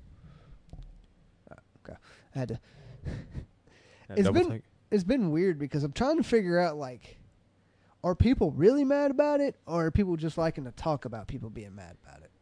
Oh, okay. I had to. That It's double been- take? It's been weird because I'm trying to figure out, like, are people really mad about it, or are people just liking to talk about people being mad about it?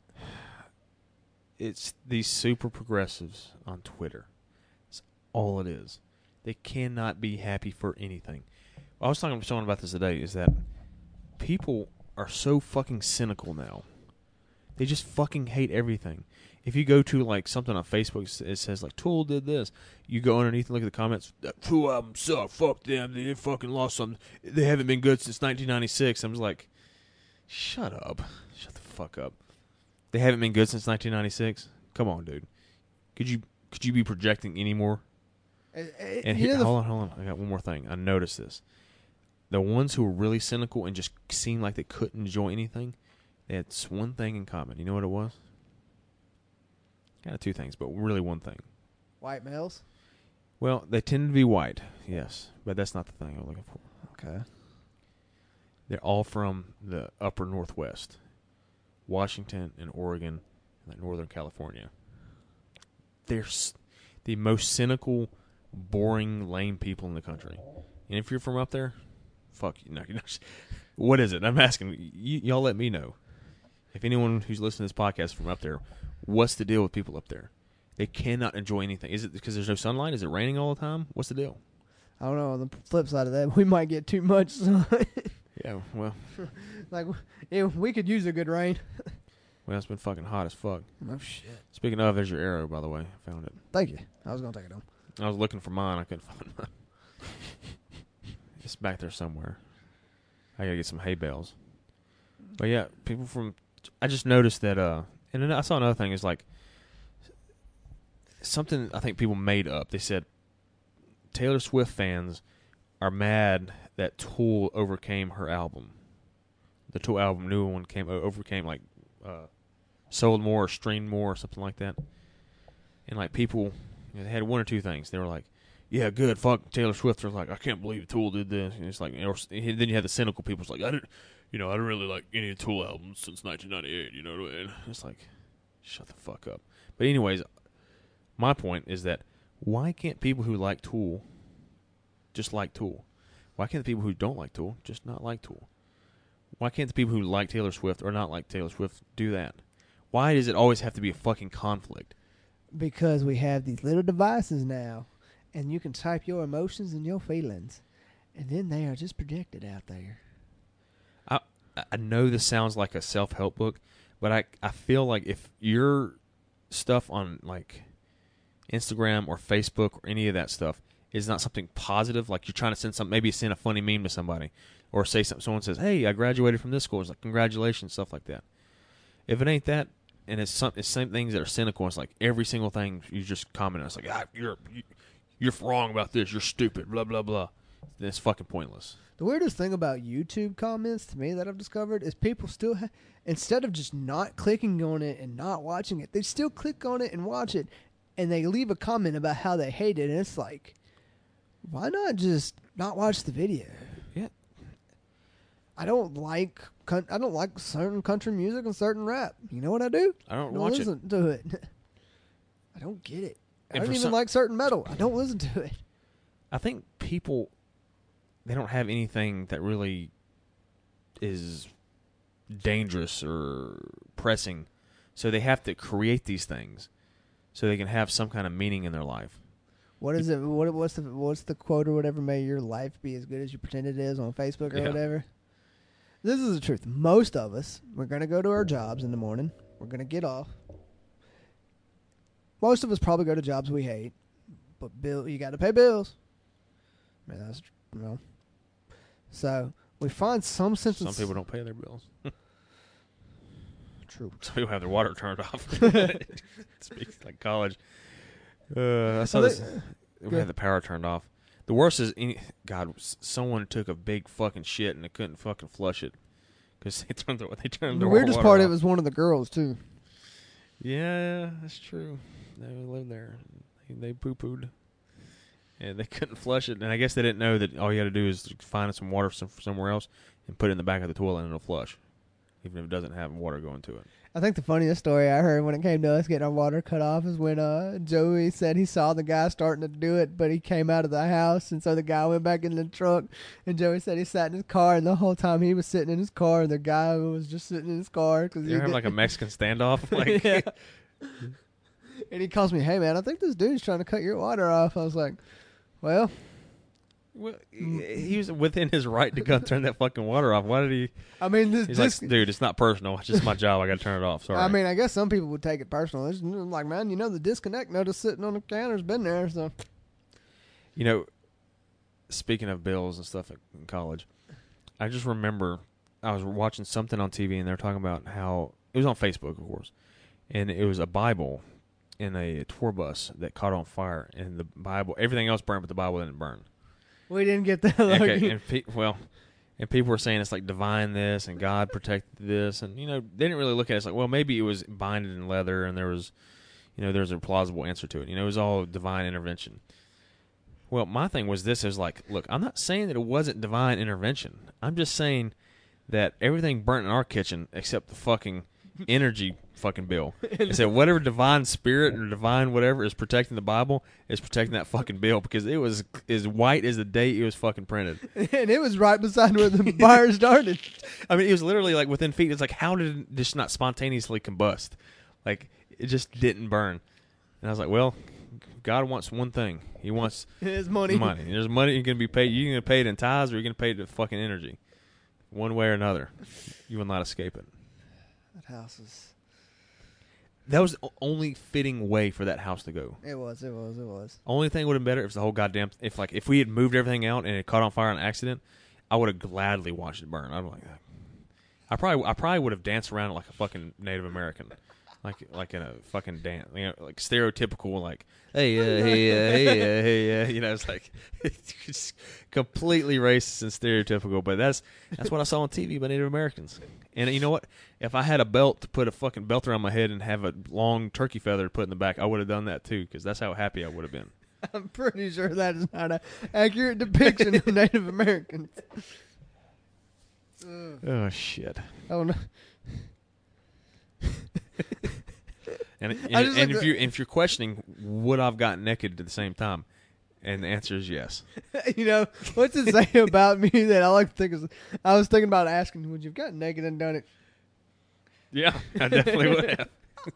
It's these super progressives on Twitter. That's all it is. They cannot be happy for anything. I was talking to someone about this today, is that people are so fucking cynical now. They just fucking hate everything. If you go to, like, something on Facebook, it says, like, Tool did this. You go underneath and look at the comments, that Tool album sucked, fuck them, they fucking lost something. They haven't been good since nineteen ninety-six. I'm just like, shut up. Shut the fuck up. They haven't been good since nineteen ninety-six? Come on, dude. Could you could you be projecting any more? It, it, And you here, know the hold on, hold on. I got one more thing. I noticed this. The ones who were really cynical and just seemed like they couldn't enjoy anything, they had s- one thing in common. You know what it was? Kind of two things, but really one thing. white males? Well, they tend to be white, yes, but that's not the thing I'm looking for. Okay. They're all from the upper Northwest, Washington and Oregon, and like Northern California. They're s- the most cynical, boring, lame people in the country. And if you're from up there, fuck you. No, you're not. What is it? I'm asking. Y- y'all let me know. If anyone who's listening to this podcast is from up there, what's the deal with people up there? They cannot enjoy anything. Is it because there's no sunlight? Is it raining all the time? What's the deal? I don't know. On the flip side of that, we might get too much sun. Yeah, well, Like, yeah, we could use a good rain. well, it's been fucking hot as fuck. Oh, shit. Speaking of, there's your arrow, by the way. I found it. Thank you. I was going to take it home. I was looking for mine. I couldn't find mine. It's back there somewhere. I gotta get some hay bales. But yeah, people from... I just noticed that... uh, and then I saw another thing. Is like... Something I think people made up. They said Taylor Swift fans are mad that Tool overcame her album. The Tool album, new one, came overcame, like, uh, sold more or streamed more or something like that. And, like, people... You know, they had one or two things. They were like, yeah, good, fuck Taylor Swift. They're like, I can't believe Tool did this. And it's like, or, then you have the cynical people. It's like, I didn't, you know, I didn't really like any of the Tool albums since nineteen ninety-eight. You know what I mean? It's like, shut the fuck up. But anyways, my point is that why can't people who like Tool just like Tool? Why can't the people who don't like Tool just not like Tool? Why can't the people who like Taylor Swift or not like Taylor Swift do that? Why does it always have to be a fucking conflict? Because we have these little devices now, and you can type your emotions and your feelings, and then they are just projected out there. I I know this sounds like a self-help book, but I I feel like if your stuff on like Instagram or Facebook or any of that stuff is not something positive, like you're trying to send some, maybe send a funny meme to somebody, or say something, someone says, hey, I graduated from this school, it's like, congratulations, stuff like that. If it ain't that, and it's some it's some things that are cynical. It's like every single thing you just comment on. It's like ah, you're you, you're wrong about this. You're stupid. Blah blah blah. Then it's fucking pointless. The weirdest thing about YouTube comments to me that I've discovered is people still, ha- instead of just not clicking on it and not watching it, they still click on it and watch it, and they leave a comment about how they hate it. And it's like, why not just not watch the video? Yeah. I don't like I don't like certain country music and certain rap. You know what I do? I don't I don't watch listen it. to it. I don't get it. I And don't for even some- like certain metal. I don't listen to it. I think people, they don't have anything that really is dangerous or pressing, so they have to create these things so they can have some kind of meaning in their life. What is it? What what's the what's the quote or whatever? May your life be as good as you pretend it is on Facebook or Yeah. whatever. This is the truth. Most of us, we're gonna go to our jobs in the morning. We're gonna get off. Most of us probably go to jobs we hate, but bill you got to pay bills. I mean, that's you know. So we find some sense. Some of people don't pay their bills. True. Some people have their water turned off. Speaks like college. Uh, I saw Well, this. they- We Good. had the power turned off. The worst is, any, God, s- someone took a big fucking shit and they couldn't fucking flush it because they turned the, they turned The the weirdest water part off. of it was one of the girls too. Yeah, that's true. They lived there. They, they poo pooed. And they couldn't flush it. And I guess they didn't know that all you got to do is find some water some, somewhere else and put it in the back of the toilet and it'll flush, even if it doesn't have water going to it. I think the funniest story I heard when it came to us getting our water cut off is when uh, Joey said he saw the guy starting to do it, but he came out of the house, and so the guy went back in the truck, and Joey said he sat in his car, and the whole time he was sitting in his car, and the guy was just sitting in his car. Cause You he ever have did- like a Mexican standoff? Like, yeah. And he calls me, hey, man, I think this dude's trying to cut your water off. I was like, well... well, he he was within his right to go turn that fucking water off. Why did he? I mean, this... He's this like, dude, it's not personal. It's just my job. I got to turn it off. Sorry. I mean, I guess some people would take it personal. It's like, man, you know, the disconnect notice sitting on the counter's been there, so... You know, speaking of bills and stuff in college, I just remember I was watching something on T V and they were talking about how it was on Facebook, of course, and it was a Bible in a tour bus that caught on fire, and the Bible, everything else burned, but the Bible didn't burn. We didn't get that. Okay, and pe- well, and people were saying it's like divine this and God protected this, and you know they didn't really look at it. It's like, well, maybe it was binded in leather, and there was, you know, there's a plausible answer to it. You know, it was all divine intervention. Well, my thing was this: is like, look, I'm not saying that it wasn't divine intervention. I'm just saying that everything burnt in our kitchen except the fucking energy fucking bill. It said whatever divine spirit or divine whatever is protecting the Bible is protecting that fucking bill because it was as white as the day it was fucking printed. And it was right beside where the fire started. I mean, it was literally like within feet. It's like, how did it just not spontaneously combust? Like, it just didn't burn. And I was like, well, God wants one thing. He wants His money. money. There's money you're going to be paid. You're going to pay it in tithes or you're going to pay it in fucking energy. One way or another. You will not escape it. That house is... That was the only fitting way for that house to go. It was, it was, it was. Only thing would have been better if the whole goddamn... If, like, if we had moved everything out and it caught on fire on accident, I would have gladly watched it burn. I'd be like... I probably I probably would have danced around it like a fucking Native American. Like like in a fucking dance, you know, like stereotypical, like hey, uh, hey, uh, hey, uh, hey, uh, you know, it's like it's completely racist and stereotypical. But that's that's what I saw on T V by Native Americans. And you know what? If I had a belt to put a fucking belt around my head and have a long turkey feather to put in the back, I would have done that too, because that's how happy I would have been. I'm pretty sure that is not an accurate depiction of Native Americans. Ugh. Oh shit! Oh no. And and, I and just like if the- you if you're questioning would I've gotten naked at the same time, and the answer is yes. You know, what's it say about me that I like to think is, I was thinking about asking, would you have gotten naked and done it? Yeah, I definitely would have.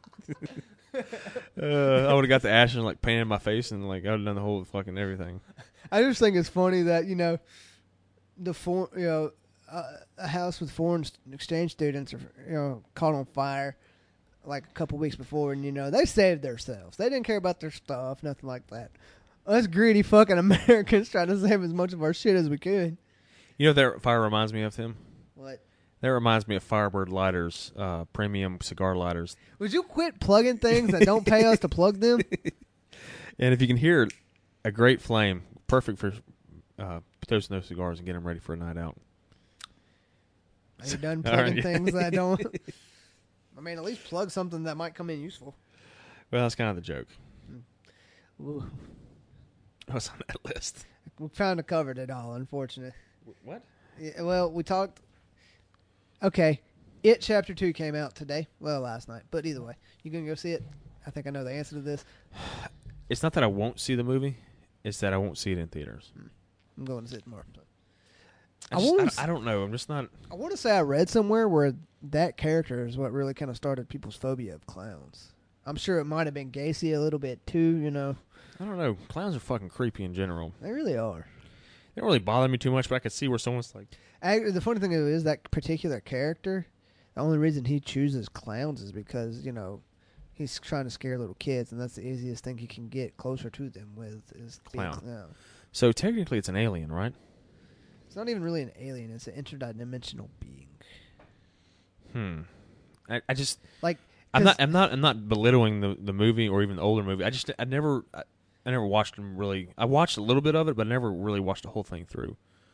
uh, I would have got the ash and like painted my face and like I would have done the whole fucking everything. I just think it's funny that, you know, the for, you know, uh, a house with foreign st- exchange students are, you know, caught on fire like a couple weeks before, and you know they saved themselves. They didn't care about their stuff, nothing like that. Us greedy fucking Americans trying to save as much of our shit as we could. You know what that fire reminds me of, Tim? What? That reminds me of Firebird lighters, uh, premium cigar lighters. Would you quit plugging things that don't pay us to plug them? And if you can hear a great flame, perfect for uh, toasting those cigars and getting them ready for a night out. Are you done All plugging right. things that don't? I mean, at least plug something that might come in useful. Well, that's kind of the joke. Ooh, What's on that list? we kind of covered it all, unfortunately. What? Yeah, well, we talked. Okay, It Chapter Two came out today. Well, last night, but either way, you gonna go see it? I think I know the answer to this. It's not that I won't see the movie; it's that I won't see it in theaters. I'm going to see it tomorrow. I, I just, wanna I, s- I don't know. I'm just not. I want to say I read somewhere where that character is what really kind of started people's phobia of clowns. I'm sure it might have been Gacy a little bit too. You know, I don't know. Clowns are fucking creepy in general. they really are. They don't really bother me too much, but I could see where someone's like, Ac- The funny thing is that particular character. The only reason he chooses clowns is because you know he's trying to scare little kids, and that's the easiest thing he can get closer to them with is being a Clown. clown. so technically it's an alien, right? It's not even really an alien; it's an interdimensional being. Hmm. I, I just Like I'm 'cause- not I'm not I'm not belittling the the movie or even the older movie. I just I never I, I never watched them really. I watched a little bit of it, but I never really watched the whole thing through.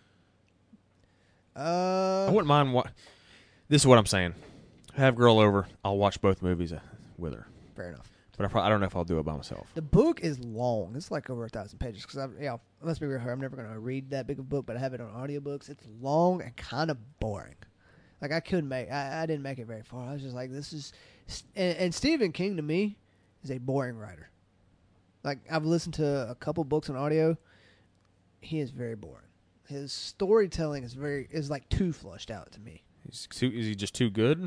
Uh, I wouldn't mind what. This is what I'm saying. Have girl over. I'll watch both movies uh, with her. fair enough. But I, probably, I don't know if I'll do it by myself. The book is long. It's like over a thousand pages. Because yeah, let's be real here. I'm never going to read that big of a book, but I have it on audiobooks. It's long and kind of boring. Like I couldn't make. I, I didn't make it very far. I was just like, this is. And, and Stephen King to me is a boring writer. Like I've listened to a couple books on audio. He is very boring. His storytelling is very is like too flushed out to me. Is, is he just too good?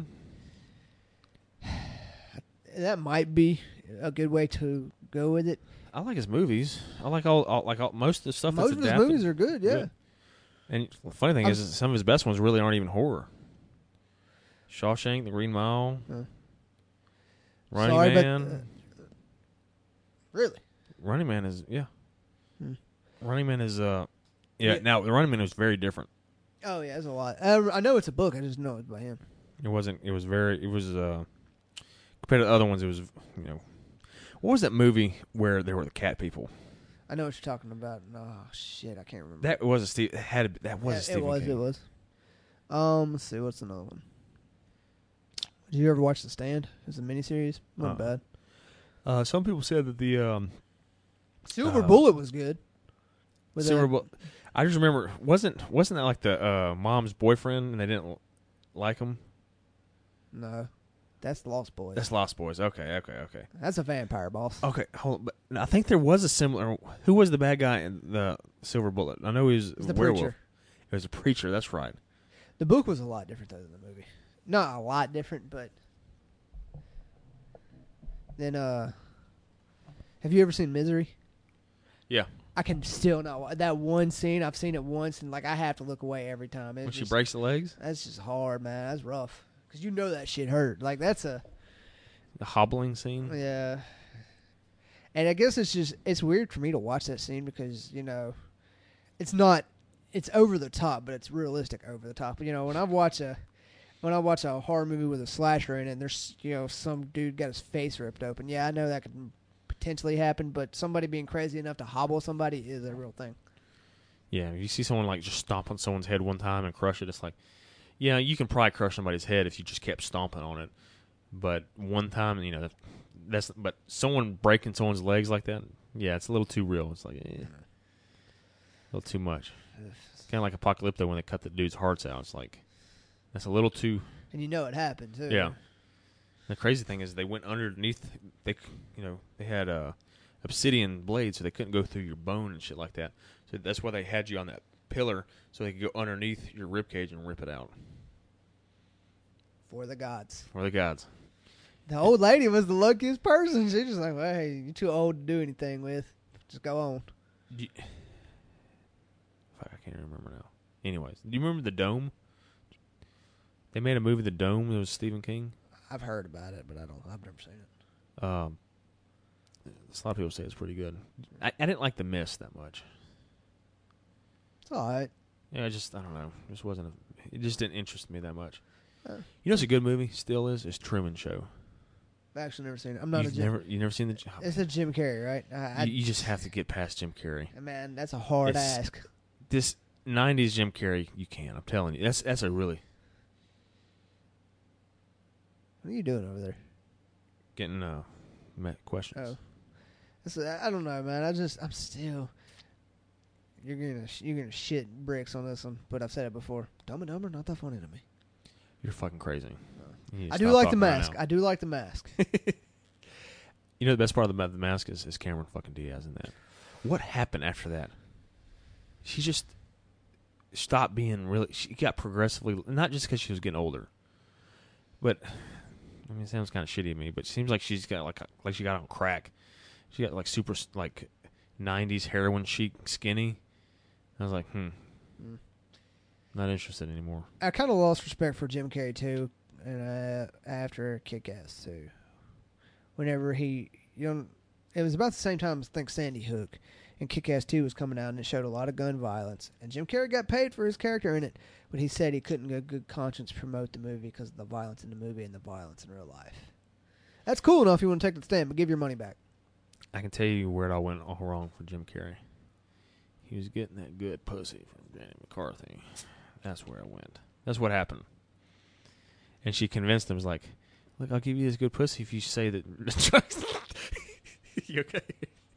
That might be a good way to go with it. I like his movies. I like all, all like all, most of the stuff Most that's of his adapted. movies are good. Yeah. Good. And the funny thing I'm- is, is, some of his best ones really aren't even horror. Shawshank, The Green Mile, Uh, Running sorry, but, Man. uh, Really. Running Man is yeah. Hmm. Running Man is uh yeah. Yeah. Now the Running Man was very different. Oh yeah, there's a lot. I, I know it's a book. I just know it's by him. It wasn't. It was very. It was uh compared to the other ones. It was you know. What was that movie where they were the cat people? I know what you're talking about. Oh shit, I can't remember. That was a Steve. It had a, that was a it, Stephen it was. King. It was. Um, let's see. What's another one? Did you ever watch The Stand? It's a miniseries. Not Uh-uh. bad. Uh, some people said that the um, Silver uh, Bullet was good. With Silver that- Bullet. I just remember wasn't wasn't that like the uh, mom's boyfriend and they didn't l- like him? No, that's the Lost Boys. That's Lost Boys. Okay, okay, okay, That's a vampire boss. okay. Hold on, but I think there was a similar. Who was the bad guy in the Silver Bullet? I know he was It's the a werewolf. preacher. It was a preacher. That's right. The book was a lot different though than the movie. Not a lot different, but then uh, have you ever seen Misery? Yeah. I can still not wa- that one scene. I've seen it once, and like I have to look away every time. It's When she just, breaks the legs, That's just hard, man. That's rough because you know that shit hurt. Like that's a the hobbling scene. yeah. And I guess it's just it's weird for me to watch that scene because you know, it's not it's over the top, but it's realistic over the top. You know, when I watch a when I watch a horror movie with a slasher in it, and there's you know some dude got his face ripped open. Yeah, I know that could potentially happen, but somebody being crazy enough to hobble somebody is a real thing. Yeah, if you see someone like just stomp on someone's head one time and crush it, it's like, yeah, you can probably crush somebody's head if you just kept stomping on it. But one time, you know, that, that's but someone breaking someone's legs like that, yeah, it's a little too real. It's like, eh, a little too much. It's kind of like Apocalypto when they cut the dude's hearts out. It's like that's a little too. And you know it happened too. Yeah. The crazy thing is they went underneath. They, you know, they had uh, obsidian blades, so they couldn't go through your bone and shit like that. So that's why they had you on that pillar, so they could go underneath your rib cage and rip it out. For the gods. For the gods. The old lady was the luckiest person. She just like, well, hey, you're too old to do anything with. Just go on. Do you, fuck, I can't remember now. Anyways, do you remember the Dome? They made a movie, The Dome. It was Stephen King. I've heard about it, but I don't. I've never seen it. Um, a lot of people say it's pretty good. I, I didn't like The Mist that much. It's all right. Yeah, I just I don't know. It just wasn't. A, it just didn't interest me that much. Uh, You know, it's a good movie. Still is. Is Truman Show. I've actually never seen it. I'm not You've a Jim. never you never seen the. Oh, It's a Jim Carrey, right? I, I, you, you just have to get past Jim Carrey. man, that's a hard It's- ask. This nineties Jim Carrey, you can. I'm telling you, that's that's a really What are you doing over there? getting uh met questions. Oh, It's, I don't know, man. I just, I'm still. You're gonna, sh- you're gonna shit bricks on this one, but I've said it before. Dumb and Dumber, not that funny to me. You're fucking crazy. You need to I do stop like the talking right mask. now. I do like the mask. You know the best part of the, ma- the mask is, is Cameron fucking Diaz in that. What happened after that? She just stopped being really. She got progressively, not just because she was getting older, but I mean, it sounds kind of shitty to me. But it seems like she's got like like she got on crack. She got like super like nineties heroin chic skinny. I was like, hmm, Mm. not interested anymore. I kind of lost respect for Jim Carrey too, and uh, after Kick-Ass too. Whenever he, you know, it was about the same time as I think Sandy Hook, and Kick-Ass two was coming out, and it showed a lot of gun violence. And Jim Carrey got paid for his character in it, but he said he couldn't in good conscience promote the movie because of the violence in the movie and the violence in real life. That's cool enough if you want to take the stand, but give your money back. I can tell you where it all went all wrong for Jim Carrey. He was getting that good pussy from Danny McCarthy. That's where it went. That's what happened. And she convinced him, was like, look, I'll give you this good pussy if you say that. You okay?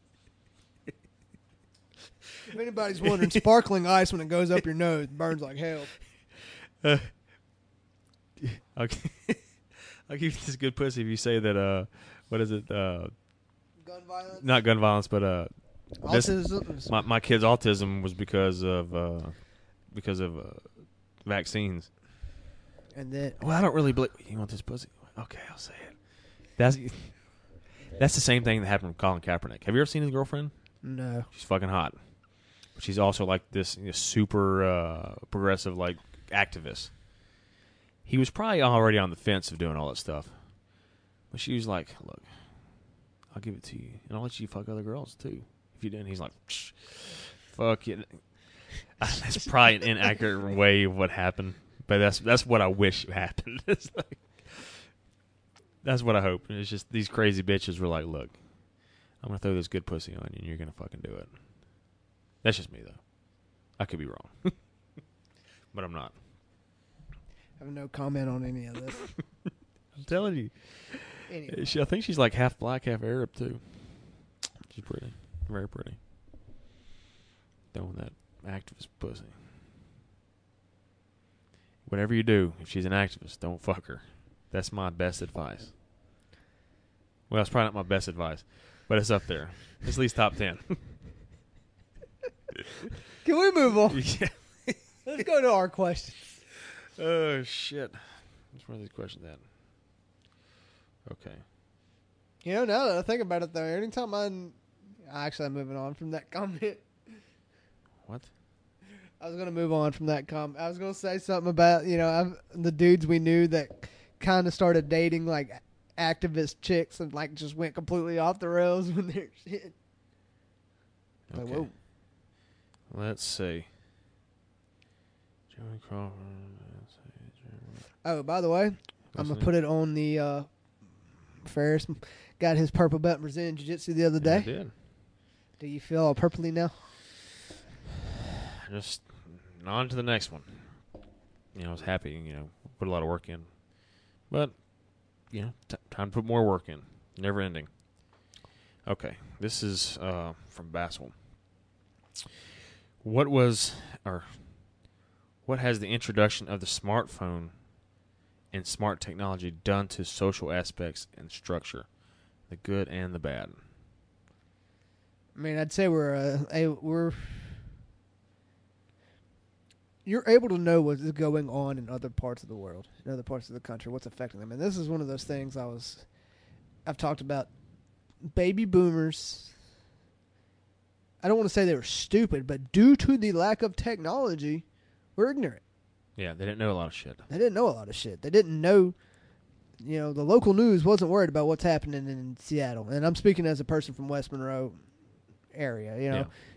If anybody's wondering, sparkling ice when it goes up your nose burns like hell. Uh, I'll, g- I'll give you this good pussy if you say that, uh, what is it? Uh, Gun violence? not gun violence, but uh, this- Autism? my, my kid's autism was because of, uh, because of uh, vaccines. And then, Well, I don't really believe. You want this pussy? Okay, I'll say it. That's that's the same thing that happened with Colin Kaepernick. Have you ever seen his girlfriend? no. She's fucking hot, but she's also like this you know, super uh, progressive, like activist. He was probably already on the fence of doing all that stuff, but she was like, "Look, I'll give it to you, and I'll let you fuck other girls too if you do." And he's like, Psh, "Fuck it." That's probably an inaccurate way of what happened. But that's that's what I wish happened. It's like, that's what I hope. It's just these crazy bitches were like, look, I'm going to throw this good pussy on you and you're going to fucking do it. That's just me, though. I could be wrong. But I'm not. I have no comment on any of this. I'm telling you. Anyway. She, I think she's like half black, half Arab, too. She's pretty. Very pretty. Throwing that activist pussy. Whatever you do, if she's an activist, don't fuck her. That's my best advice. Well, it's probably not my best advice, but it's up there. It's at least top ten. Can we move on? Yeah. Let's go to our questions. Oh, shit. What's one of these questions at? Okay. You know, now that I think about it, though, anytime I'm... Actually, I'm moving on from that comment. What? I was going to move on from that comment. I was going to say something about, you know, I've, the dudes we knew that kind of started dating, like, activist chicks and, like, just went completely off the rails with their shit. Like, Okay. whoa. Let's see. Joey Crawford. Oh, by the way, I'm going to put it on the, uh, Ferris got his purple belt in Brazilian Jiu-Jitsu the other Yeah, I day. did. Do you feel all purpley now? Just on to the next one. You know, I was happy, you know, put a lot of work in. But, you know, t- time to put more work in. Never ending. Okay, this is uh, from Bassel. What was, or what has the introduction of the smartphone and smart technology done to social aspects and structure, the good and the bad? I mean, I'd say we're uh, a, we're you're able to know what is going on in other parts of the world, in other parts of the country, what's affecting them. And this is one of those things I was I've talked about. Baby boomers, I don't want to say they were stupid, but due to the lack of technology, we're ignorant. Yeah, they didn't know a lot of shit. They didn't know a lot of shit. They didn't know, you know, the local news wasn't worried about what's happening in Seattle. And I'm speaking as a person from West Monroe area, you know. Yeah.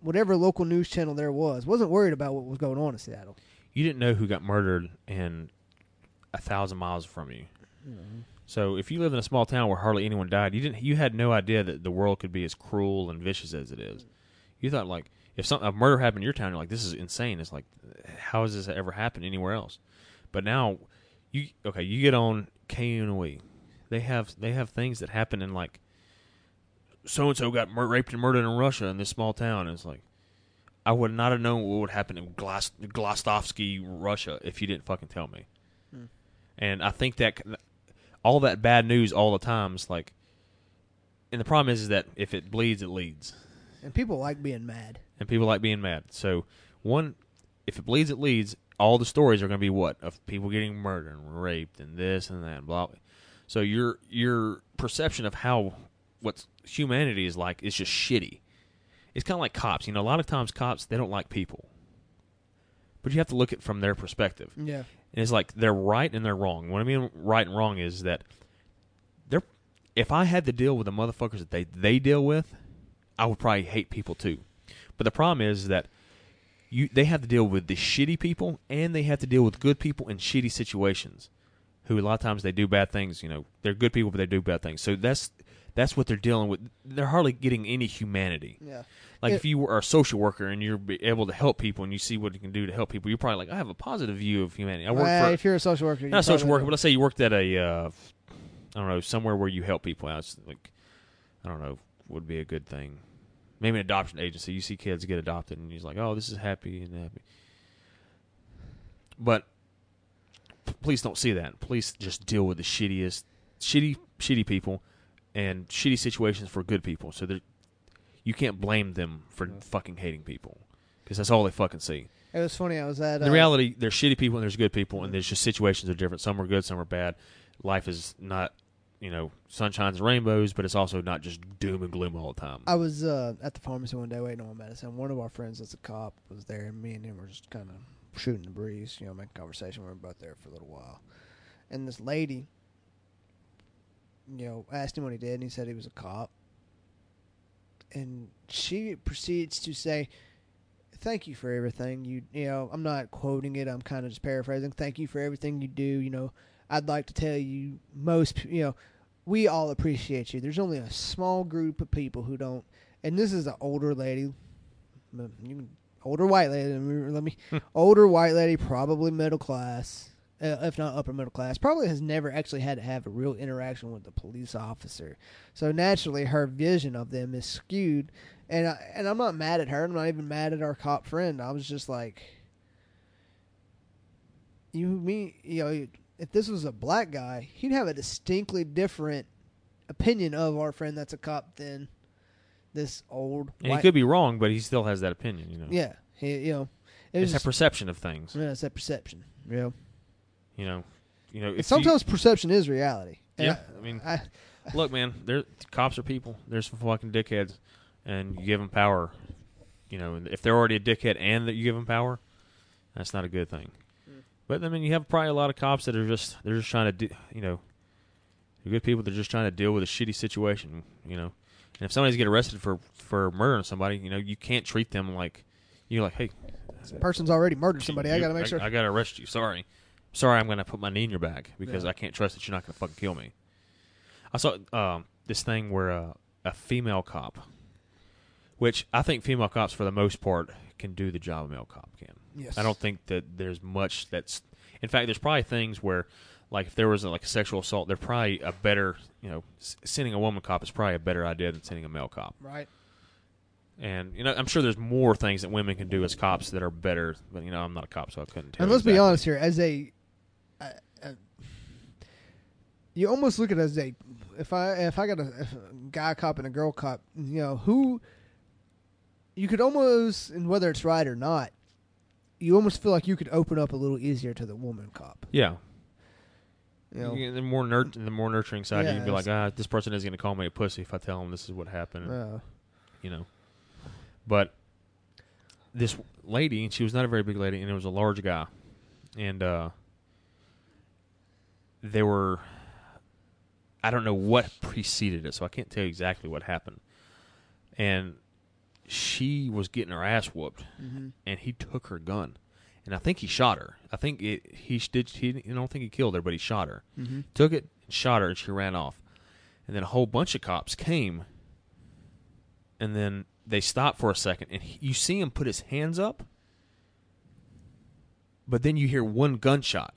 whatever local news channel there was. Wasn't worried about what was going on in Seattle. You didn't know who got murdered in a thousand miles from you. Mm-hmm. So if you live in a small town where hardly anyone died, you didn't. You had no idea that the world could be as cruel and vicious as it is. You thought like if some a murder happened in your town, you're like, this is insane. It's like, how has this ever happened anywhere else? But now, you okay? You get on K N O E. They have they have things that happen in like so and so got mur- raped and murdered in Russia in this small town. And it's like, I would not have known what would happen in Glas- Glostovsky, Russia, if you didn't fucking tell me. Hmm. And I think that all that bad news all the time is like, and the problem is, is that if it bleeds, it leads. And people like being mad. And people like being mad. So one, if it bleeds, it leads. All the stories are going to be what? Of people getting murdered and raped and this and that and blah. So your your perception of how what humanity is like is just shitty. It's kind of like cops. You know, a lot of times cops, they don't like people. But you have to look at it from their perspective. Yeah. And it's like they're right and they're wrong. What I mean right and wrong is that they're if I had to deal with the motherfuckers that they, they deal with, I would probably hate people too. But the problem is that you they have to deal with the shitty people and they have to deal with good people in shitty situations who a lot of times they do bad things. You know, they're good people, but they do bad things. So that's that's what they're dealing with. They're hardly getting any humanity. Yeah. Like it, if you were a social worker and you're able to help people and you see what you can do to help people, you're probably like, I have a positive view of humanity. I work uh, for if you're a social worker, not a social worker, but let's say you worked at a, uh, I don't know, somewhere where you help people out. It's like, I don't know, would be a good thing. Maybe an adoption agency. You see kids get adopted and you're like, oh, this is happy and happy. But p- please don't see that. Please just deal with the shittiest, shitty, shitty people and shitty situations for good people. So that you can't blame them for mm-hmm. fucking hating people because that's all they fucking see. It was funny. I was at in uh, reality, there's shitty people and there's good people, and there's just situations are different. Some are good, some are bad. Life is not, you know, sunshines and rainbows, but it's also not just doom and gloom all the time. I was uh, at the pharmacy one day waiting on medicine. One of our friends that's a cop was there, and me and him were just kind of shooting the breeze, you know, making conversation. We were both there for a little while. And this lady, you know, asked him what he did, and he said he was a cop. And she proceeds to say, thank you for everything. You you know, I'm not quoting it. I'm kind of just paraphrasing. Thank you for everything you do. You know, I'd like to tell you most, you know, we all appreciate you. There's only a small group of people who don't. And this is an older lady, older white lady. Let me, older white lady, probably middle class, uh, if not upper middle class. Probably has never actually had to have a real interaction with a police officer. So naturally, her vision of them is skewed. And I, and I'm not mad at her. I'm not even mad at our cop friend. I was just like, you mean, you know, if this was a black guy, he'd have a distinctly different opinion of our friend that's a cop than this old. And white. He could be wrong, but he still has that opinion. You know. Yeah, he, you know, it it's a perception of things. Yeah, it's that perception. Yeah. You know, you know. If sometimes you, perception is reality. Yeah, I, I mean, I, look, man. There, cops are people. There's some fucking dickheads, and you give them power. You know, if they're already a dickhead and that you give them power, that's not a good thing. But I mean, you have probably a lot of cops that are just they're just trying to, do, you know, they're good people. They're just trying to deal with a shitty situation, you know. And if somebody's get arrested for for murdering somebody, you know, you can't treat them like you're like, hey, this person's already murdered somebody. You, I got to make I, sure. I got to arrest you. Sorry, sorry, I'm going to put my knee in your back because yeah. I can't trust that you're not going to fucking kill me. I saw um, this thing where uh, a female cop, which I think female cops for the most part can do the job a male cop can. Yes. I don't think that there's much that's. In fact, there's probably things where, like, if there was a, like a sexual assault, they're probably a better, you know, s- sending a woman cop is probably a better idea than sending a male cop. Right. And you know, I'm sure there's more things that women can do as cops that are better. But you know, I'm not a cop, so I couldn't tell. And let's exactly. be honest here, as a, uh, uh, you almost look at it as a, if I if I got a, if a guy cop and a girl cop, you know, who. You could almost, and whether it's right or not, you almost feel like you could open up a little easier to the woman cop. Yeah. You know, you the more nurt, the more nurturing side, yeah, you can be like, ah, this person is going to call me a pussy if I tell them this is what happened. Uh, you know. But this lady, and she was not a very big lady, and it was a large guy, and uh, they were. I don't know what preceded it, so I can't tell you exactly what happened. And she was getting her ass whooped, Mm-hmm. and he took her gun, and I think he shot her. I think it, he did. He, I don't think he killed her, but he shot her. Mm-hmm. Took it, and shot her, and she ran off. And then a whole bunch of cops came, and then they stopped for a second, and he, you see him put his hands up, but then you hear one gunshot.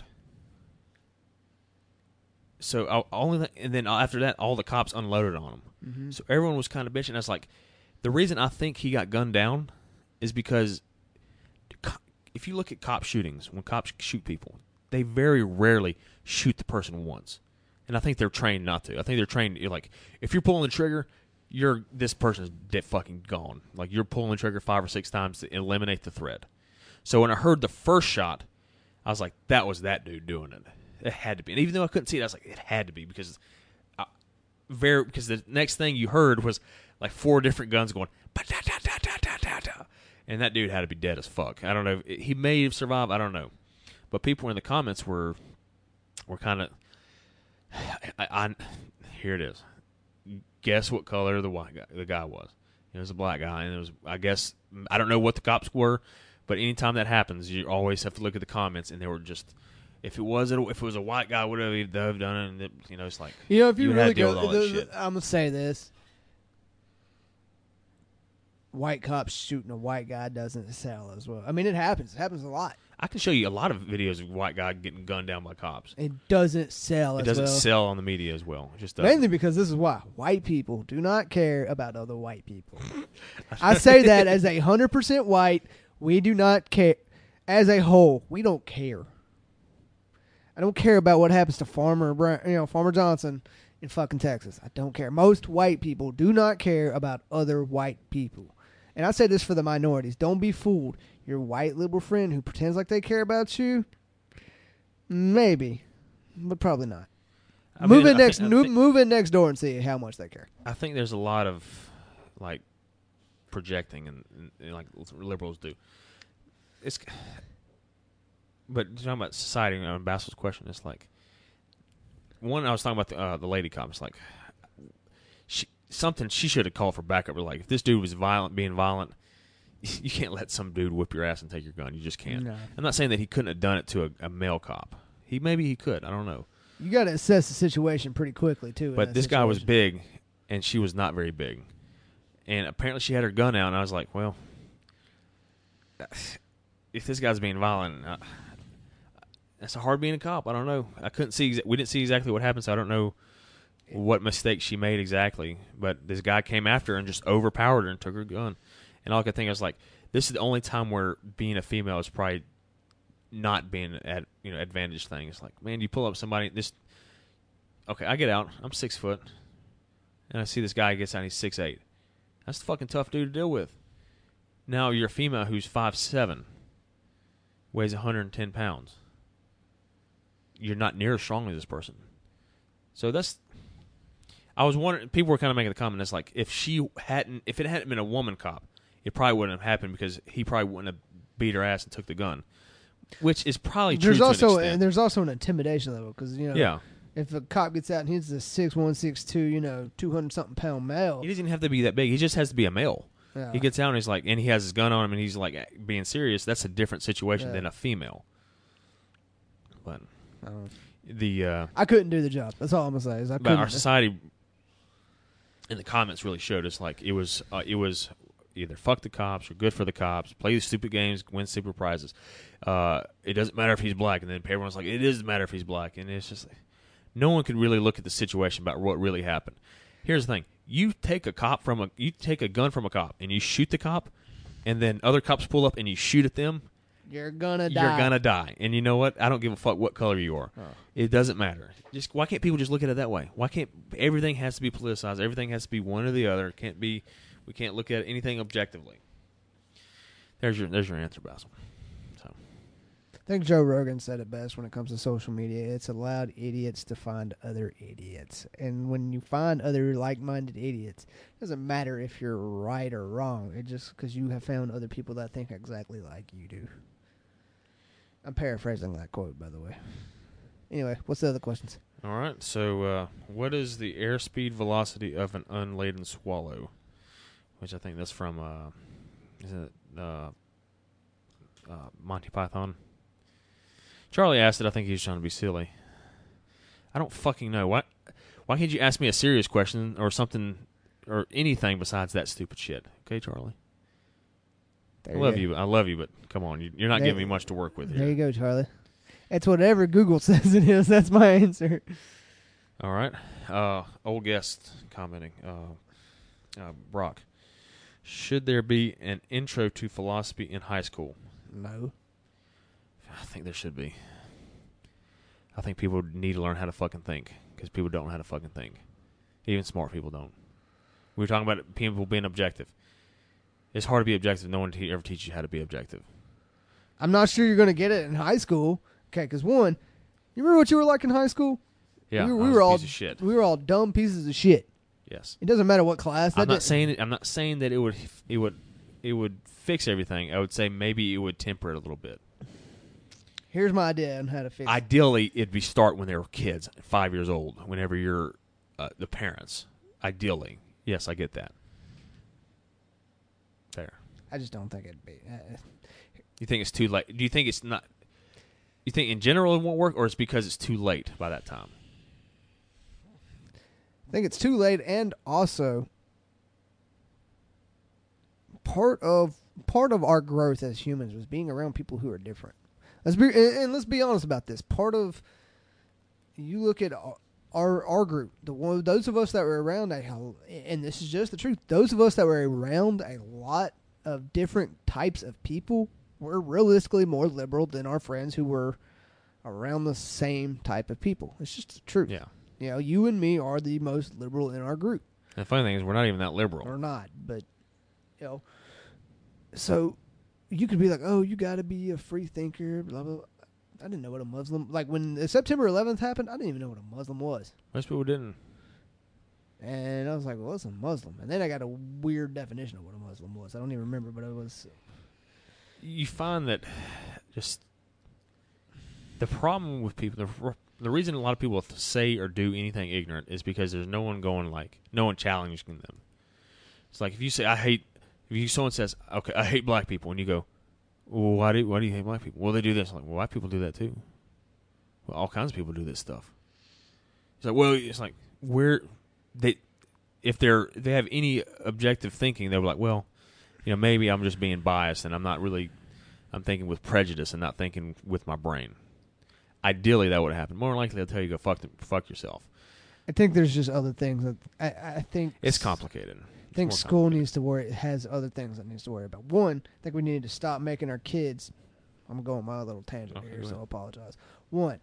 So I, only, and then after that, all the cops unloaded on him. Mm-hmm. So everyone was kind of bitching. I was like, the reason I think he got gunned down is because if you look at cop shootings, when cops shoot people, they very rarely shoot the person once. And I think they're trained not to. I think they're trained, you're like, if you're pulling the trigger, you're this person's dead fucking gone. Like, you're pulling the trigger five or six times to eliminate the threat. So when I heard the first shot, I was like, that was that dude doing it. It had to be. And even though I couldn't see it, I was like, it had to be because I, very because the next thing you heard was like four different guns going, ba-da-da-da-da-da-da. And that dude had to be dead as fuck. I don't know. He may have survived. I don't know. But people in the comments were were kind of, I, I, here it is. Guess what color the white guy, the guy was. It was a black guy, and it was, I guess, I don't know what the cops were, but anytime that happens, you always have to look at the comments, and they were just, if it was a, if it was a white guy, would have they've done it, and it, you know, it's like, You know, if you, you would have really to deal go, with all that the, shit. I'm gonna say this: white cops shooting a white guy doesn't sell as well. I mean, it happens. It happens a lot. I can show you a lot of videos of white guy getting gunned down by cops. It doesn't sell It as doesn't well. sell on the media as well. It just doesn't. Mainly because this is why white people do not care about other white people. I say that as a hundred percent white. We do not care. As a whole, we don't care. I don't care about what happens to Farmer, Brown, you know, Farmer Johnson in fucking Texas. I don't care. Most white people do not care about other white people. And I say this for the minorities. Don't be fooled. Your white liberal friend who pretends like they care about you, maybe, but probably not. I move mean, in I next, think- I move, think- move in next door and see how much they care. I think there's a lot of like projecting and, and, and like liberals do. It's, but talking about society on Bassel's question, it's like one. I was talking about the uh, the lady cop. It's like she something she should have called for backup. Or like if this dude was violent, being violent, you can't let some dude whip your ass and take your gun. You just can't. No. I'm not saying that he couldn't have done it to a, a male cop. He maybe he could. I don't know. You got to assess the situation pretty quickly too. in But that this guy was situation. big, and she was not very big. And apparently she had her gun out, and I was like, well, if this guy's being violent, uh, that's hard being a cop. I don't know. I couldn't see. Exa- we didn't see exactly what happened, so I don't know what mistake she made exactly. But this guy came after her and just overpowered her and took her gun. And all I could think was like, this is the only time where being a female is probably not being at you know advantage thing. It's like, man, you pull up somebody this. Okay, I get out. I'm six foot, and I see this guy gets out. And he's six eight. That's a fucking tough dude to deal with. Now you're a female who's five seven, weighs one hundred ten pounds. You're not near as strong as this person. So that's. I was wondering. People were kind of making the comment. It's like if she hadn't, if it hadn't been a woman cop, it probably wouldn't have happened because he probably wouldn't have beat her ass and took the gun, which is probably true There's to also an extent. and there's also an intimidation level because you know Yeah. if a cop gets out and he's a six one six two you know two hundred something pound male. He doesn't even have to be that big. He just has to be a male. Yeah. He gets out and he's like, and he has his gun on him and he's like being serious. That's a different situation Yeah. than a female. But Um, the uh, I couldn't do the job. That's all I'm gonna say. Is I but couldn't. our society in the comments really showed us like it was uh, it was either fuck the cops or good for the cops, play these stupid games, win stupid prizes. Uh, it doesn't matter if he's black, and then everyone's like, it does matter if he's black, and it's just no one could really look at the situation about what really happened. Here's the thing: you take a cop from a you take a gun from a cop and you shoot the cop, and then other cops pull up and you shoot at them. You're gonna die. You're gonna die, and you know what? I don't give a fuck what color you are. Oh. It doesn't matter. Just why can't people just look at it that way? Why can't everything has to be politicized? Everything has to be one or the other. It can't be. We can't look at anything objectively. There's your there's your answer, Basil. So I think Joe Rogan said it best when it comes to social media. It's allowed idiots to find other idiots, and when you find other like-minded idiots, it doesn't matter if you're right or wrong. It just because you have found other people that think exactly like you do. I'm paraphrasing that quote, by the way. Anyway, what's the other questions? all right. So uh, what is the airspeed velocity of an unladen swallow? which I think that's from uh, is it uh, uh, Monty Python. Charlie asked it. I think he was trying to be silly. I don't fucking know. Why, why can't you ask me a serious question or something or anything besides that stupid shit? Okay, Charlie? There I love go. you. I love you, but come on. You, you're not There- giving me much to work with There here. you go, Charlie. It's whatever Google says it is. That's my answer. All right. Uh, old guest commenting. Uh, uh, Brock. Should there be an intro to philosophy in high school? No. I think there should be. I think people need to learn how to fucking think because people don't know how to fucking think. Even smart people don't. We were talking about people being objective. It's hard to be objective. No one te- ever teaches you how to be objective. I'm not sure you're going to get it in high school. Okay, because one, you remember what you were like in high school? Yeah, we, I we was were a all piece of shit. we were all dumb pieces of shit. Yes. It doesn't matter what class. That I'm not didn't- saying it, I'm not saying that it would it would it would fix everything. I would say maybe it would temper it a little bit. Here's my idea on how to fix it. Ideally, it'd be start when they were kids, five years old. Whenever you're uh, the parents. Ideally, yes, I get that. There. I just don't think it'd be. Uh, You think it's too late? Do you think it's not? You think in general it won't work, or it's because it's too late by that time? I think it's too late, and also part of part of our growth as humans was being around people who are different. Let's be and, and let's be honest about this. Part of you look at our our, our group, the one those of us that were around a, and this is just the truth. Those of us that were around a lot of different types of people were realistically more liberal than our friends who were around the same type of people. It's just the truth. Yeah. You know, you and me are the most liberal in our group. And the funny thing is, we're not even that liberal. Or not, but, you know. So, you could be like, oh, you got to be a free thinker, blah, blah, blah. I didn't know what a Muslim... Like, when the September eleventh happened, I didn't even know what a Muslim was. Most people didn't. And I was like, well, what's a Muslim? And then I got a weird definition of what a Muslim was. I don't even remember, but it was... You find that just the problem with people, the, the reason a lot of people say or do anything ignorant is because there's no one going like, no one challenging them. It's like if you say, I hate, if you someone says, okay, I hate black people, and you go, well, why do why do you hate black people? Well, they do this. I'm like, well, white people do that too. Well, all kinds of people do this stuff. It's like, well, it's like where they, if they're they have any objective thinking, they're like, well, you know, maybe I'm just being biased and I'm not really, I'm thinking with prejudice and not thinking with my brain. Ideally, that would happen. More likely, they'll tell you go fuck them, fuck yourself. I think there's just other things that... I, I think... It's complicated. I think school needs to worry. It has other things it needs to worry about. One, I think we need to stop making our kids. I'm going on my little tangent Okay, here, go so ahead. I apologize. One,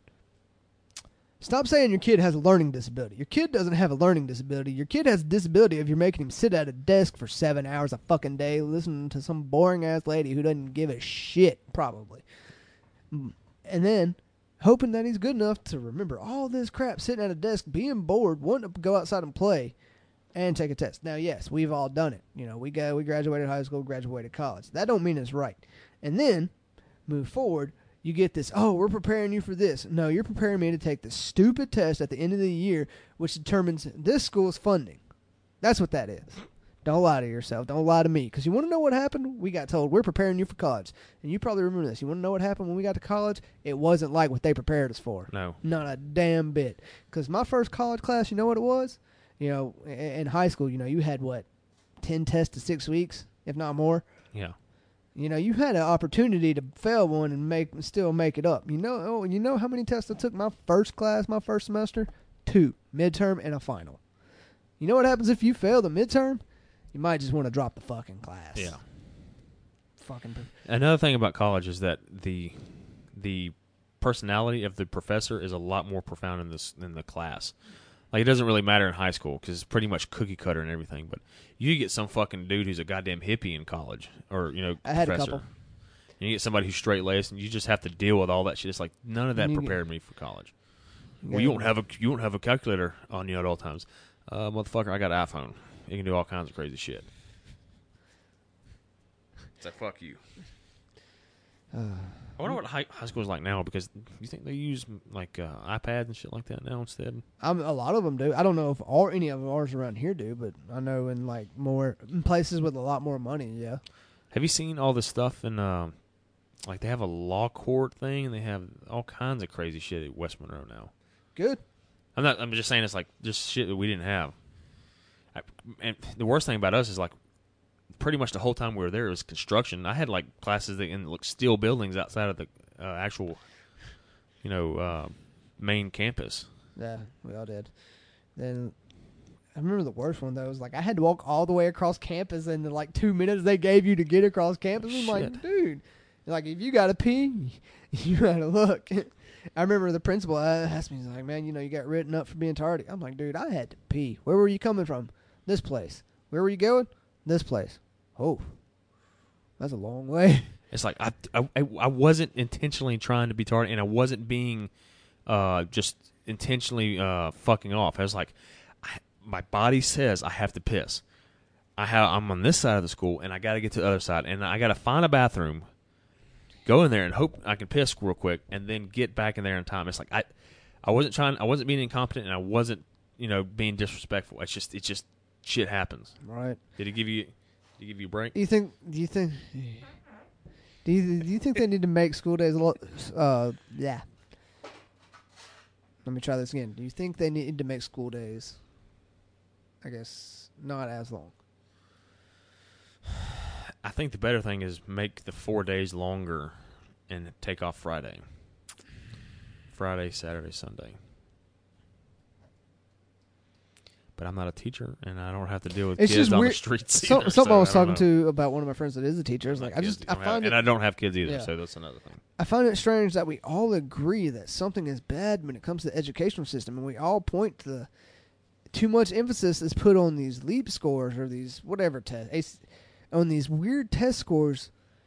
stop saying your kid has a learning disability. Your kid doesn't have a learning disability. Your kid has a disability if you're making him sit at a desk for seven hours a fucking day listening to some boring ass lady who doesn't give a shit, probably. Mm, And then hoping that he's good enough to remember all this crap sitting at a desk, being bored, wanting to go outside and play. And take a test. Now, yes, we've all done it. You know, we got we graduated high school, graduated college. That don't mean it's right. And then move forward. You get this. Oh, we're preparing you for this. No, you're preparing me to take this stupid test at the end of the year, which determines this school's funding. That's what that is. Don't lie to yourself. Don't lie to me. Because you want to know what happened? We got told we're preparing you for college, and you probably remember this. You want to know what happened when we got to college? It wasn't like what they prepared us for. No. Not a damn bit. Because my first college class, you know what it was? You know, in high school, you know, you had, what, ten tests to six weeks, if not more? Yeah. You know, you had an opportunity to fail one and make still make it up. You know, oh, you know how many tests I took my first class, my first semester? Two. Midterm and a final. You know what happens if you fail the midterm? You might just want to drop the fucking class. Yeah. Fucking. Another thing about college is that the the personality of the professor is a lot more profound in this than the class. Like, it doesn't really matter in high school because it's pretty much cookie cutter and everything. But you get some fucking dude who's a goddamn hippie in college, or you know, I had a professor. couple. And you get somebody who's straight laced, and you just have to deal with all that shit. It's like none of that You get- prepared me for college. You Well, you gotta- won't have a you won't have a calculator on you at all times, uh, motherfucker. I got an iPhone. You can do all kinds of crazy shit. It's like fuck you. I wonder what high, high school is like now, because you think they use like uh, iPads and shit like that now instead? I'm, a lot of them do. I don't know if all, any of ours around here do, but I know in like more in places with a lot more money, yeah. Have you seen all this stuff in, uh, like they have a law court thing, and they have all kinds of crazy shit at West Monroe now? Good. I'm not. I'm just saying it's like just shit that we didn't have. I, and the worst thing about us is like, pretty much the whole time we were there, it was construction. I had like classes that in like steel buildings outside of the uh, actual, you know, uh, main campus. Yeah, we all did. Then I remember the worst one though was like I had to walk all the way across campus in the like two minutes they gave you to get across campus. I'm like, Shit. dude, like if you got to pee, you gotta look. I remember the principal asked me, he's like, man, you know, you got written up for being tardy. I'm like, dude, I had to pee. Where were you coming from? This place. Where were you going? This place. Oh, that's a long way. It's like I, I, I wasn't intentionally trying to be tardy, and I wasn't being uh, just intentionally uh, fucking off. I was like, I, my body says I have to piss. I have I'm on this side of the school, and I got to get to the other side, and I got to find a bathroom, go in there, and hope I can piss real quick, and then get back in there in time. It's like I, I wasn't trying, I wasn't being incompetent, and I wasn't, you know, being disrespectful. It's just, it's just shit happens. Right. Did he give you? Did he give you a break? Do you think? Do you think? Do you do you think they need to make school days a lot? Uh, yeah. Let me try this again. Do you think they need to make school days, I guess, not as long? I think the better thing is make the four days longer and take off Friday. Friday, Saturday, Sunday. But I'm not a teacher, and I don't have to deal with It's kids just on weird. the streets So, either, something so I was I don't talking know. to about one of my friends that is a teacher. I was My like, I kids just I don't find have, it, and I don't have kids either, Yeah. so that's another thing. I find it strange that we all agree that something is bad when it comes to the educational system, and we all point to the too much emphasis is put on these LEAP scores or these whatever tests, on these weird test scores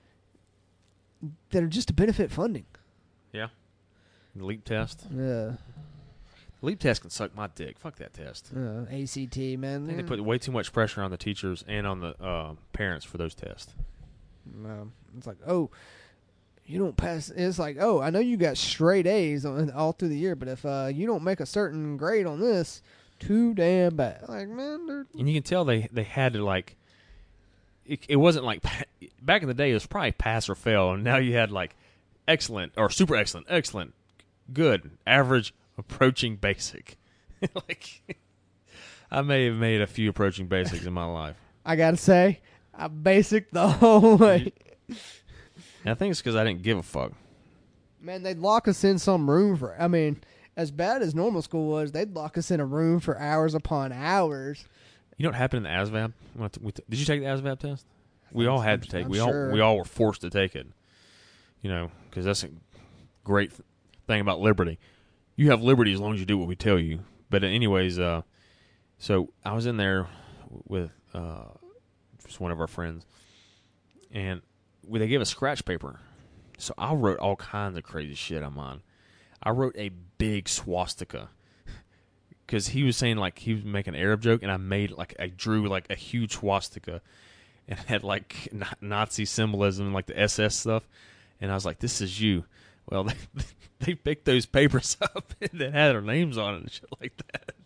that are just to benefit funding. Yeah. The LEAP test. Yeah. The LEAP test can suck my dick. Fuck that test. Uh, A C T, man. I think they put way too much pressure on the teachers and on the uh, parents for those tests. Um, it's like, oh, you don't pass. It's like, oh, I know you got straight A's on, all through the year, but if uh, you don't make a certain grade on this, too damn bad. Like, man, dude. And you can tell they, they had to, like, it, it wasn't like, back in the day, it was probably pass or fail, and now you had, like, excellent, or super excellent, excellent, good, average, approaching basic. Like, I may have made a few approaching basics in my life. I gotta say, I basic the whole way. And I think it's because I didn't give a fuck. Man, they'd lock us in some room for, I mean, as bad as normal school was, they'd lock us in a room for hours upon hours. You know what happened in the A S V A B? Did you take the A S V A B test? We all had to take. I'm We sure. all we all were forced to take it. You know, because that's a great thing about liberty. You have liberty as long as you do what we tell you. But anyways, uh, so I was in there with uh, just one of our friends, and we, they gave us scratch paper. So I wrote all kinds of crazy shit on mine. I wrote a big swastika because he was saying like he was making an Arab joke, and I made like I drew like a huge swastika and had like Nazi symbolism, like the S S stuff, and I was like, "This is you." Well, they they picked those papers up and they had our names on it and shit like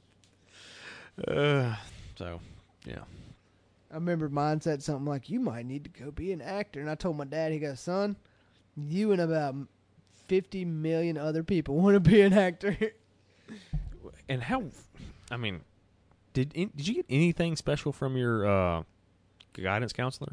that. Uh, so, yeah. I remember mine said something like, you might need to go be an actor. And I told my dad, he goes, son, you and about fifty million other people want to be an actor. And how, I mean, did did you get anything special from your uh, guidance counselor?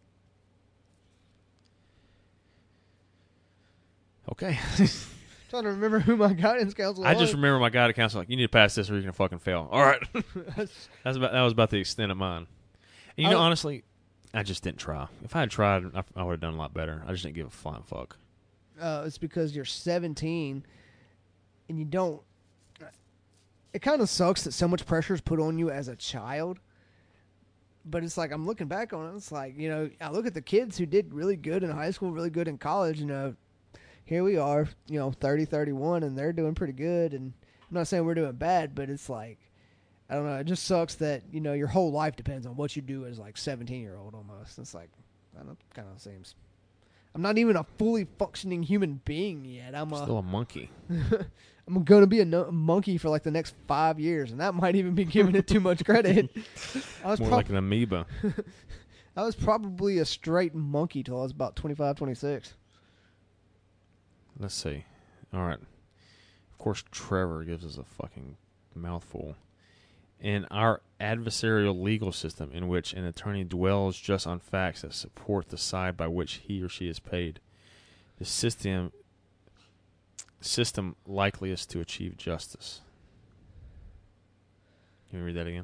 Okay. Trying to remember who my guidance counselor I was. just remember my guidance counselor like, you need to pass this or you're going to fucking fail. All right. That's about that was about the extent of mine. And you know, I- honestly, I just didn't try. If I had tried, I, I would have done a lot better. I just didn't give a flying fuck. Uh, it's because you're seventeen and you don't. It kind of sucks that so much pressure is put on you as a child. But it's like, I'm looking back on it. It's like, you know, I look at the kids who did really good in high school, really good in college. You know, here we are, you know, thirty, thirty-one, and they're doing pretty good. And I'm not saying we're doing bad, but it's like, I don't know. It just sucks that, you know, your whole life depends on what you do as like seventeen year old almost. It's like, I don't know, kind of seems. I'm not even a fully functioning human being yet. I'm a, Still a monkey. I'm going to be a no- monkey for like the next five years, and that might even be giving it too much credit. I was More prob- like an amoeba. I was probably a straight monkey till I was about twenty-five, twenty-six. Let's see. All right. Of course, Trevor gives us a fucking mouthful. In our adversarial legal system, in which an attorney dwells just on facts that support the side by which he or she is paid, the system system likeliest to achieve justice. Can you read that again?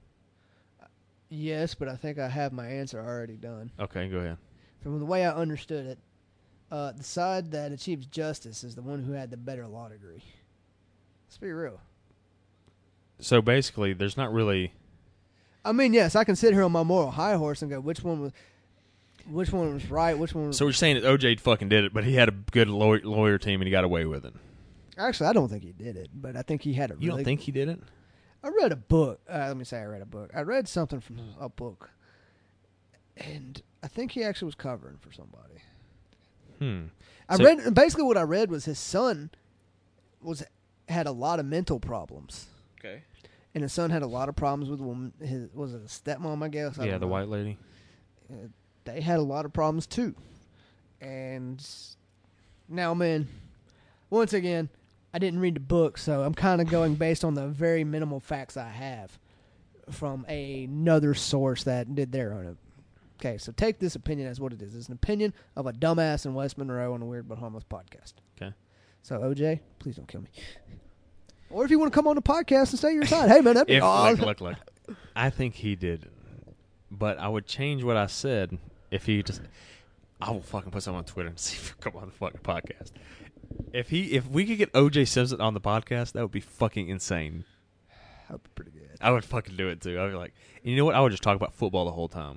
Yes, but I think I have my answer already done. Okay, go ahead. From the way I understood it, uh, the side that achieves justice is the one who had the better law degree. Let's be real. So basically, there's not really. I mean, yes, I can sit here on my moral high horse and go, which one was, which one was right, which one was. So we're saying that O J fucking did it, but he had a good lawyer, lawyer team and he got away with it. Actually, I don't think he did it, but I think he had a. You really don't think he did it? I read a book. Uh, let me say I read a book. I read something from a book, and I think he actually was covering for somebody. Hmm. I So- read basically what I read was his son was had a lot of mental problems, Okay. and his son had a lot of problems with a woman. His was it a stepmom? I guess. I Yeah, don't the know. white lady. Uh, they had a lot of problems too, and now, man, once again, I didn't read the book, so I'm kind of going based on the very minimal facts I have from another source that did their own. Okay, so take this opinion as what it is. It's an opinion of a dumbass in West Monroe on a Weird But Harmless podcast. Okay. So, O J, please don't kill me. Or if you want to come on the podcast and stay your side, hey, man, that'd be If awesome. look, look, look, I think he did, but I would change what I said if he just. I will fucking put something on Twitter and see if he'll come on the fucking podcast. If he, if we could get O J Simpson on the podcast, that would be fucking insane. That'd be pretty good. I would fucking do it too. I'd be like, you know what? I would just talk about football the whole time.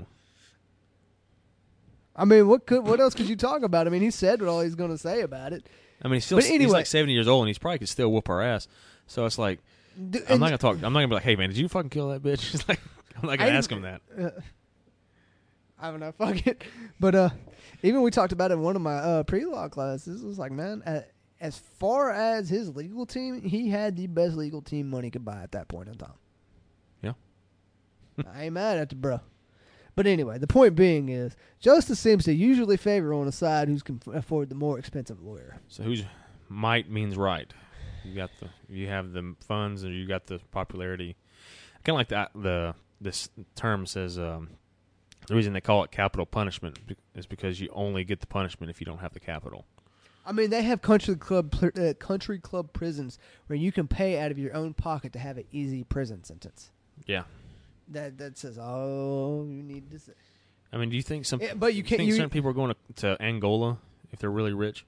I mean, what could what else could you talk about? I mean, he said what all he's going to say about it. I mean, he's still But he's anyway- like seventy years old, and he's probably could still whoop our ass. So it's like, D- I'm and- not gonna talk. I'm not gonna be like, hey man, did you fucking kill that bitch? It's like, I'm not gonna I- ask him that. Uh, I don't know, fuck it. But uh, even we talked about it in one of my uh, pre-law classes. It was like, man, uh, as far as his legal team, he had the best legal team money could buy at that point in time. Yeah. I ain't mad at the bro. But anyway, the point being is, justice seems to usually favor on a side who can f- afford the more expensive lawyer. So who's might means right. You got the you have the funds and you got the popularity. Kind of like that. The this term says um, the reason they call it capital punishment be- is because you only get the punishment if you don't have the capital. I mean, they have country club pr- uh, country club prisons where you can pay out of your own pocket to have an easy prison sentence. Yeah. That that says, oh, you need this. I mean, do you think some? Yeah, but you do can't- Think you- certain people are going to, to Angola if they're really rich?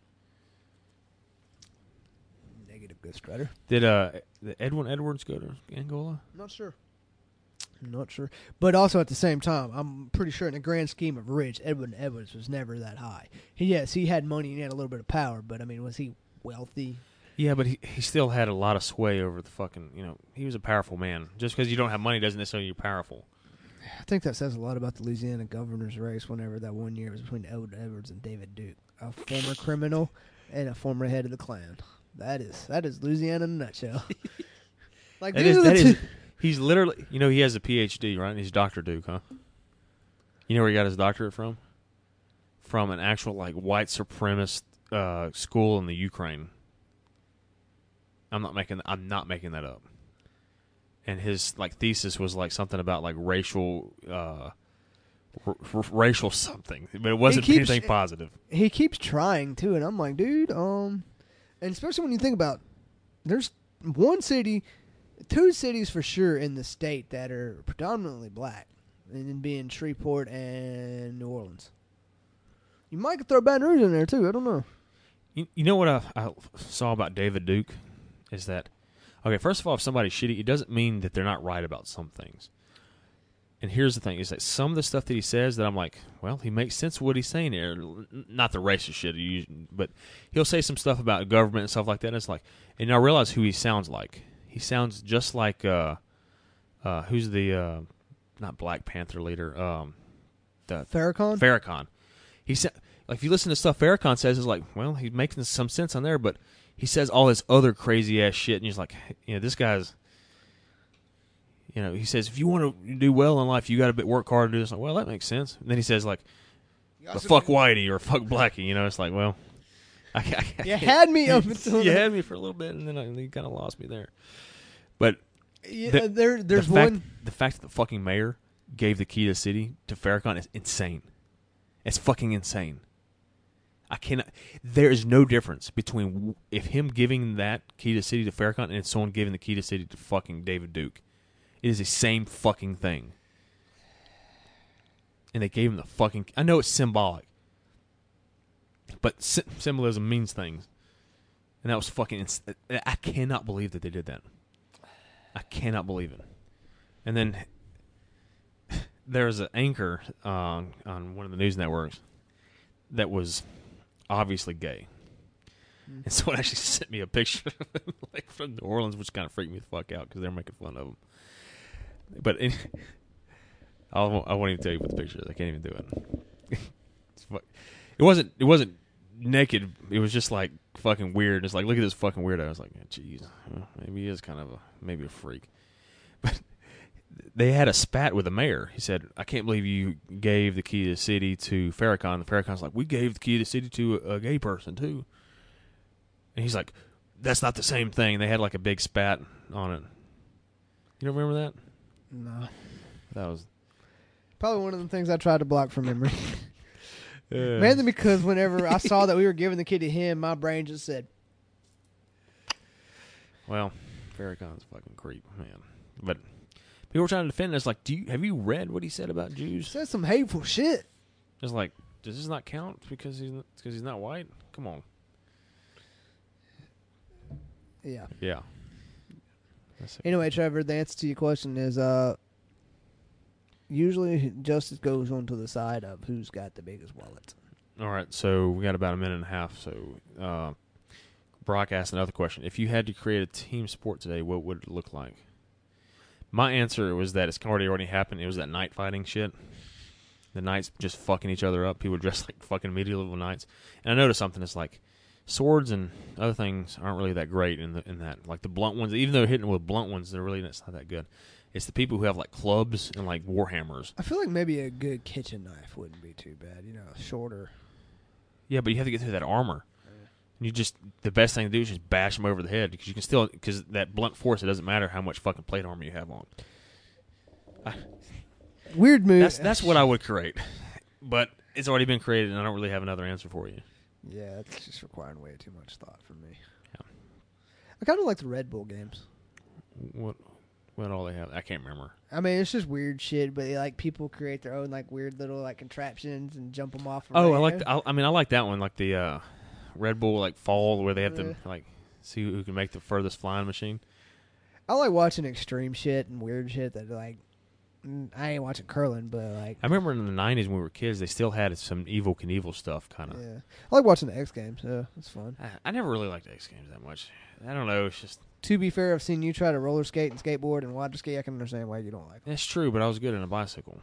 Negative ghostwriter. Did uh did Edwin Edwards go to Angola? Not sure. I'm not sure. But also at the same time, I'm pretty sure in the grand scheme of rich, Edwin Edwards was never that high. He, yes, he had money and he had a little bit of power, but I mean, was he wealthy? Yeah, but he he still had a lot of sway over the fucking, you know, he was a powerful man. Just because you don't have money doesn't necessarily mean you're powerful. I think that says a lot about the Louisiana governor's race whenever that one year was between Edwin Edwards and David Duke, a former criminal and a former head of the Klan. That is that is Louisiana in a nutshell. Like That these is, are the that two. is, he's literally, you know, he has a P H D, right? He's Doctor Duke, huh? You know where he got his doctorate from? From an actual, like, white supremacist uh, school in the Ukraine. I'm not making I'm not making that up. And his, like, thesis was, like, something about, like, racial, uh, r- r- racial something. But it wasn't He keeps- anything positive. He keeps trying too, and I'm like, dude, um, and especially when you think about, there's one city, two cities for sure in the state that are predominantly black, and then being Shreveport and New Orleans. You might could throw Baton Rouge in there too. I don't know. You, you know what I, I saw about David Duke is that, okay, first of all, if somebody's shitty, it doesn't mean that they're not right about some things. And here's the thing, is that some of the stuff that he says that I'm like, well, he makes sense of what he's saying here. N- Not the racist shit, he- but he'll say some stuff about government and stuff like that, and it's like, and I realize who he sounds like. He sounds just like, uh, uh, who's the, uh, not Black Panther leader, um, the Farrakhan. Farrakhan. He said, like if you listen to stuff Farrakhan says, it's like, well, he's making some sense on there, but he says all this other crazy ass shit, and he's like, you know, this guy's, you know, he says if you want to do well in life, you got to work hard and do this. Like, well, that makes sense. And then he says like, but fuck Whitey or fuck Blackie, you know, it's like, well, I, I, I you had me up until you had me for a little bit, and then I, you kind of lost me there. But yeah, the, there, there's the fact, one. The fact that the fucking mayor gave the key to the city to Farrakhan is insane. It's fucking insane. I cannot. There is no difference between if him giving that key to the city to Farrakhan and someone giving the key to the city to fucking David Duke. It is the same fucking thing. And they gave him the fucking. I know it's symbolic, but sy- symbolism means things. And that was fucking. Ins- I cannot believe that they did that. I cannot believe it. And then there's an anchor uh, on one of the news networks that was obviously gay. Mm. And someone actually sent me a picture like from New Orleans, which kind of freaked me the fuck out because they're making fun of him. But in, I'll, I won't even tell you what the picture is. I can't even do it. It's fu- it wasn't. It wasn't naked. It was just like fucking weird. It's like, look at this fucking weirdo. I was like, jeez, well, maybe he is kind of a maybe a freak. But they had a spat with the mayor. He said, I can't believe you gave the key to the city to Farrakhan. The Farrakhan's like, we gave the key to the city to a, a gay person too. And he's like, that's not the same thing. They had like a big spat on it. You don't remember that? No. That was probably one of the things I tried to block from memory. uh, Mainly because whenever I saw that we were giving the kid to him, my brain just said, well, Farrakhan's a fucking creep, man. But people were trying to defend us. Like, do you have you read what he said about Jews? He said some hateful shit. It's like, does this not count because he's because he's not white? Come on. Yeah. Yeah. Anyway, Trevor, the answer to your question is uh, usually justice goes on to the side of who's got the biggest wallet. All right, so we got about a minute and a half. So uh, Brock asked another question. If you had to create a team sport today, what would it look like? My answer was that it's already already happened. It was that night fighting shit. The knights just fucking each other up. People dressed like fucking medieval knights. And I noticed something. It's like swords and other things aren't really that great in the, in that. Like the blunt ones, even though hitting with blunt ones, they're really it's not that good. It's the people who have like clubs and like war hammers. I feel like maybe a good kitchen knife wouldn't be too bad. You know, shorter. Yeah, but you have to get through that armor. And you just the best thing to do is just bash them over the head because you can still because that blunt force. It doesn't matter how much fucking plate armor you have on. I, Weird move. That's that's what I would create, but it's already been created, and I don't really have another answer for you. Yeah, it's just requiring way too much thought from me. Yeah. I kind of like the Red Bull games. What what all they have? I can't remember. I mean, it's just weird shit, but like people create their own like weird little like contraptions and jump them off. Oh, I like. The, I, I mean, I like that one, like the uh, Red Bull like fall where they have Yeah. to like see who can make the furthest flying machine. I like watching extreme shit and weird shit that like mm, I ain't watching curling, but like I remember in the nineties when we were kids, they still had some Evil Knievel stuff, kind of. yeah, I like watching the X Games. Yeah, it's fun. I, I never really liked X Games that much. I don't know. It's just To be fair, I've seen you try to roller skate and skateboard and water ski. I can understand why you don't like it. that's true, but I was good on a bicycle.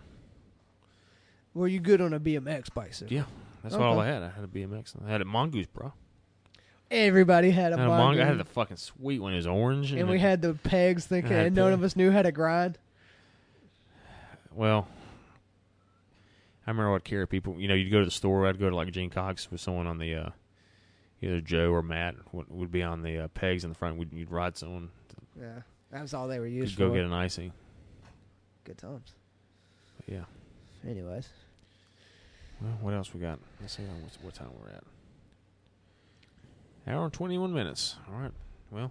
Were you good on a B M X bicycle? Yeah, that's Okay. all I had. I had a B M X. I had a mongoose, bro. Everybody had a I had, a mongoose. Mongo- I had the fucking sweet one. It was orange, and we it- had the pegs thinking, I had and none the- of us knew how to grind. Well, I remember I'd carry people. You know, you'd go to the store. I'd go to like Gene Cox with someone on the, uh, either Joe or Matt would, would be on the uh, pegs in the front. We'd, you'd ride someone. Yeah, that was all they were used You'd for. go get an icy. Good times. But yeah. Anyways, Well, what else we got? Let's see what, what time we're at. Hour and twenty-one minutes. All right. Well,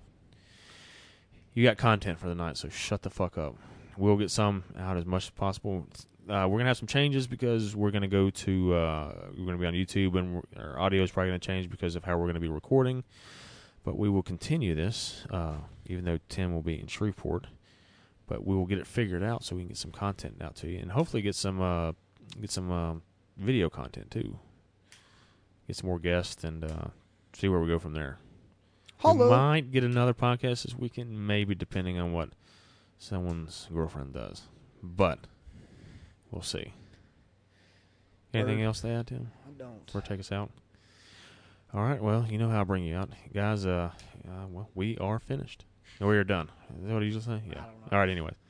you got content for the night, so shut the fuck up. We'll get some out as much as possible. Uh, we're gonna have some changes because we're gonna go to uh, we're gonna be on YouTube, and we're, our audio is probably gonna change because of how we're gonna be recording. But we will continue this, uh, even though Tim will be in Shreveport. But we will get it figured out so we can get some content out to you, and hopefully get some uh, get some uh, video content too. Get some more guests and uh, see where we go from there. hello. We might get another podcast this weekend, maybe depending on what someone's girlfriend does. But we'll see. Anything else to add, Tim? I don't. Before I take us out. All right. Well, you know how I bring you out, guys. Uh, uh well, we are finished. We are done. Is that what you just say? Yeah. I don't know. All right. Anyways.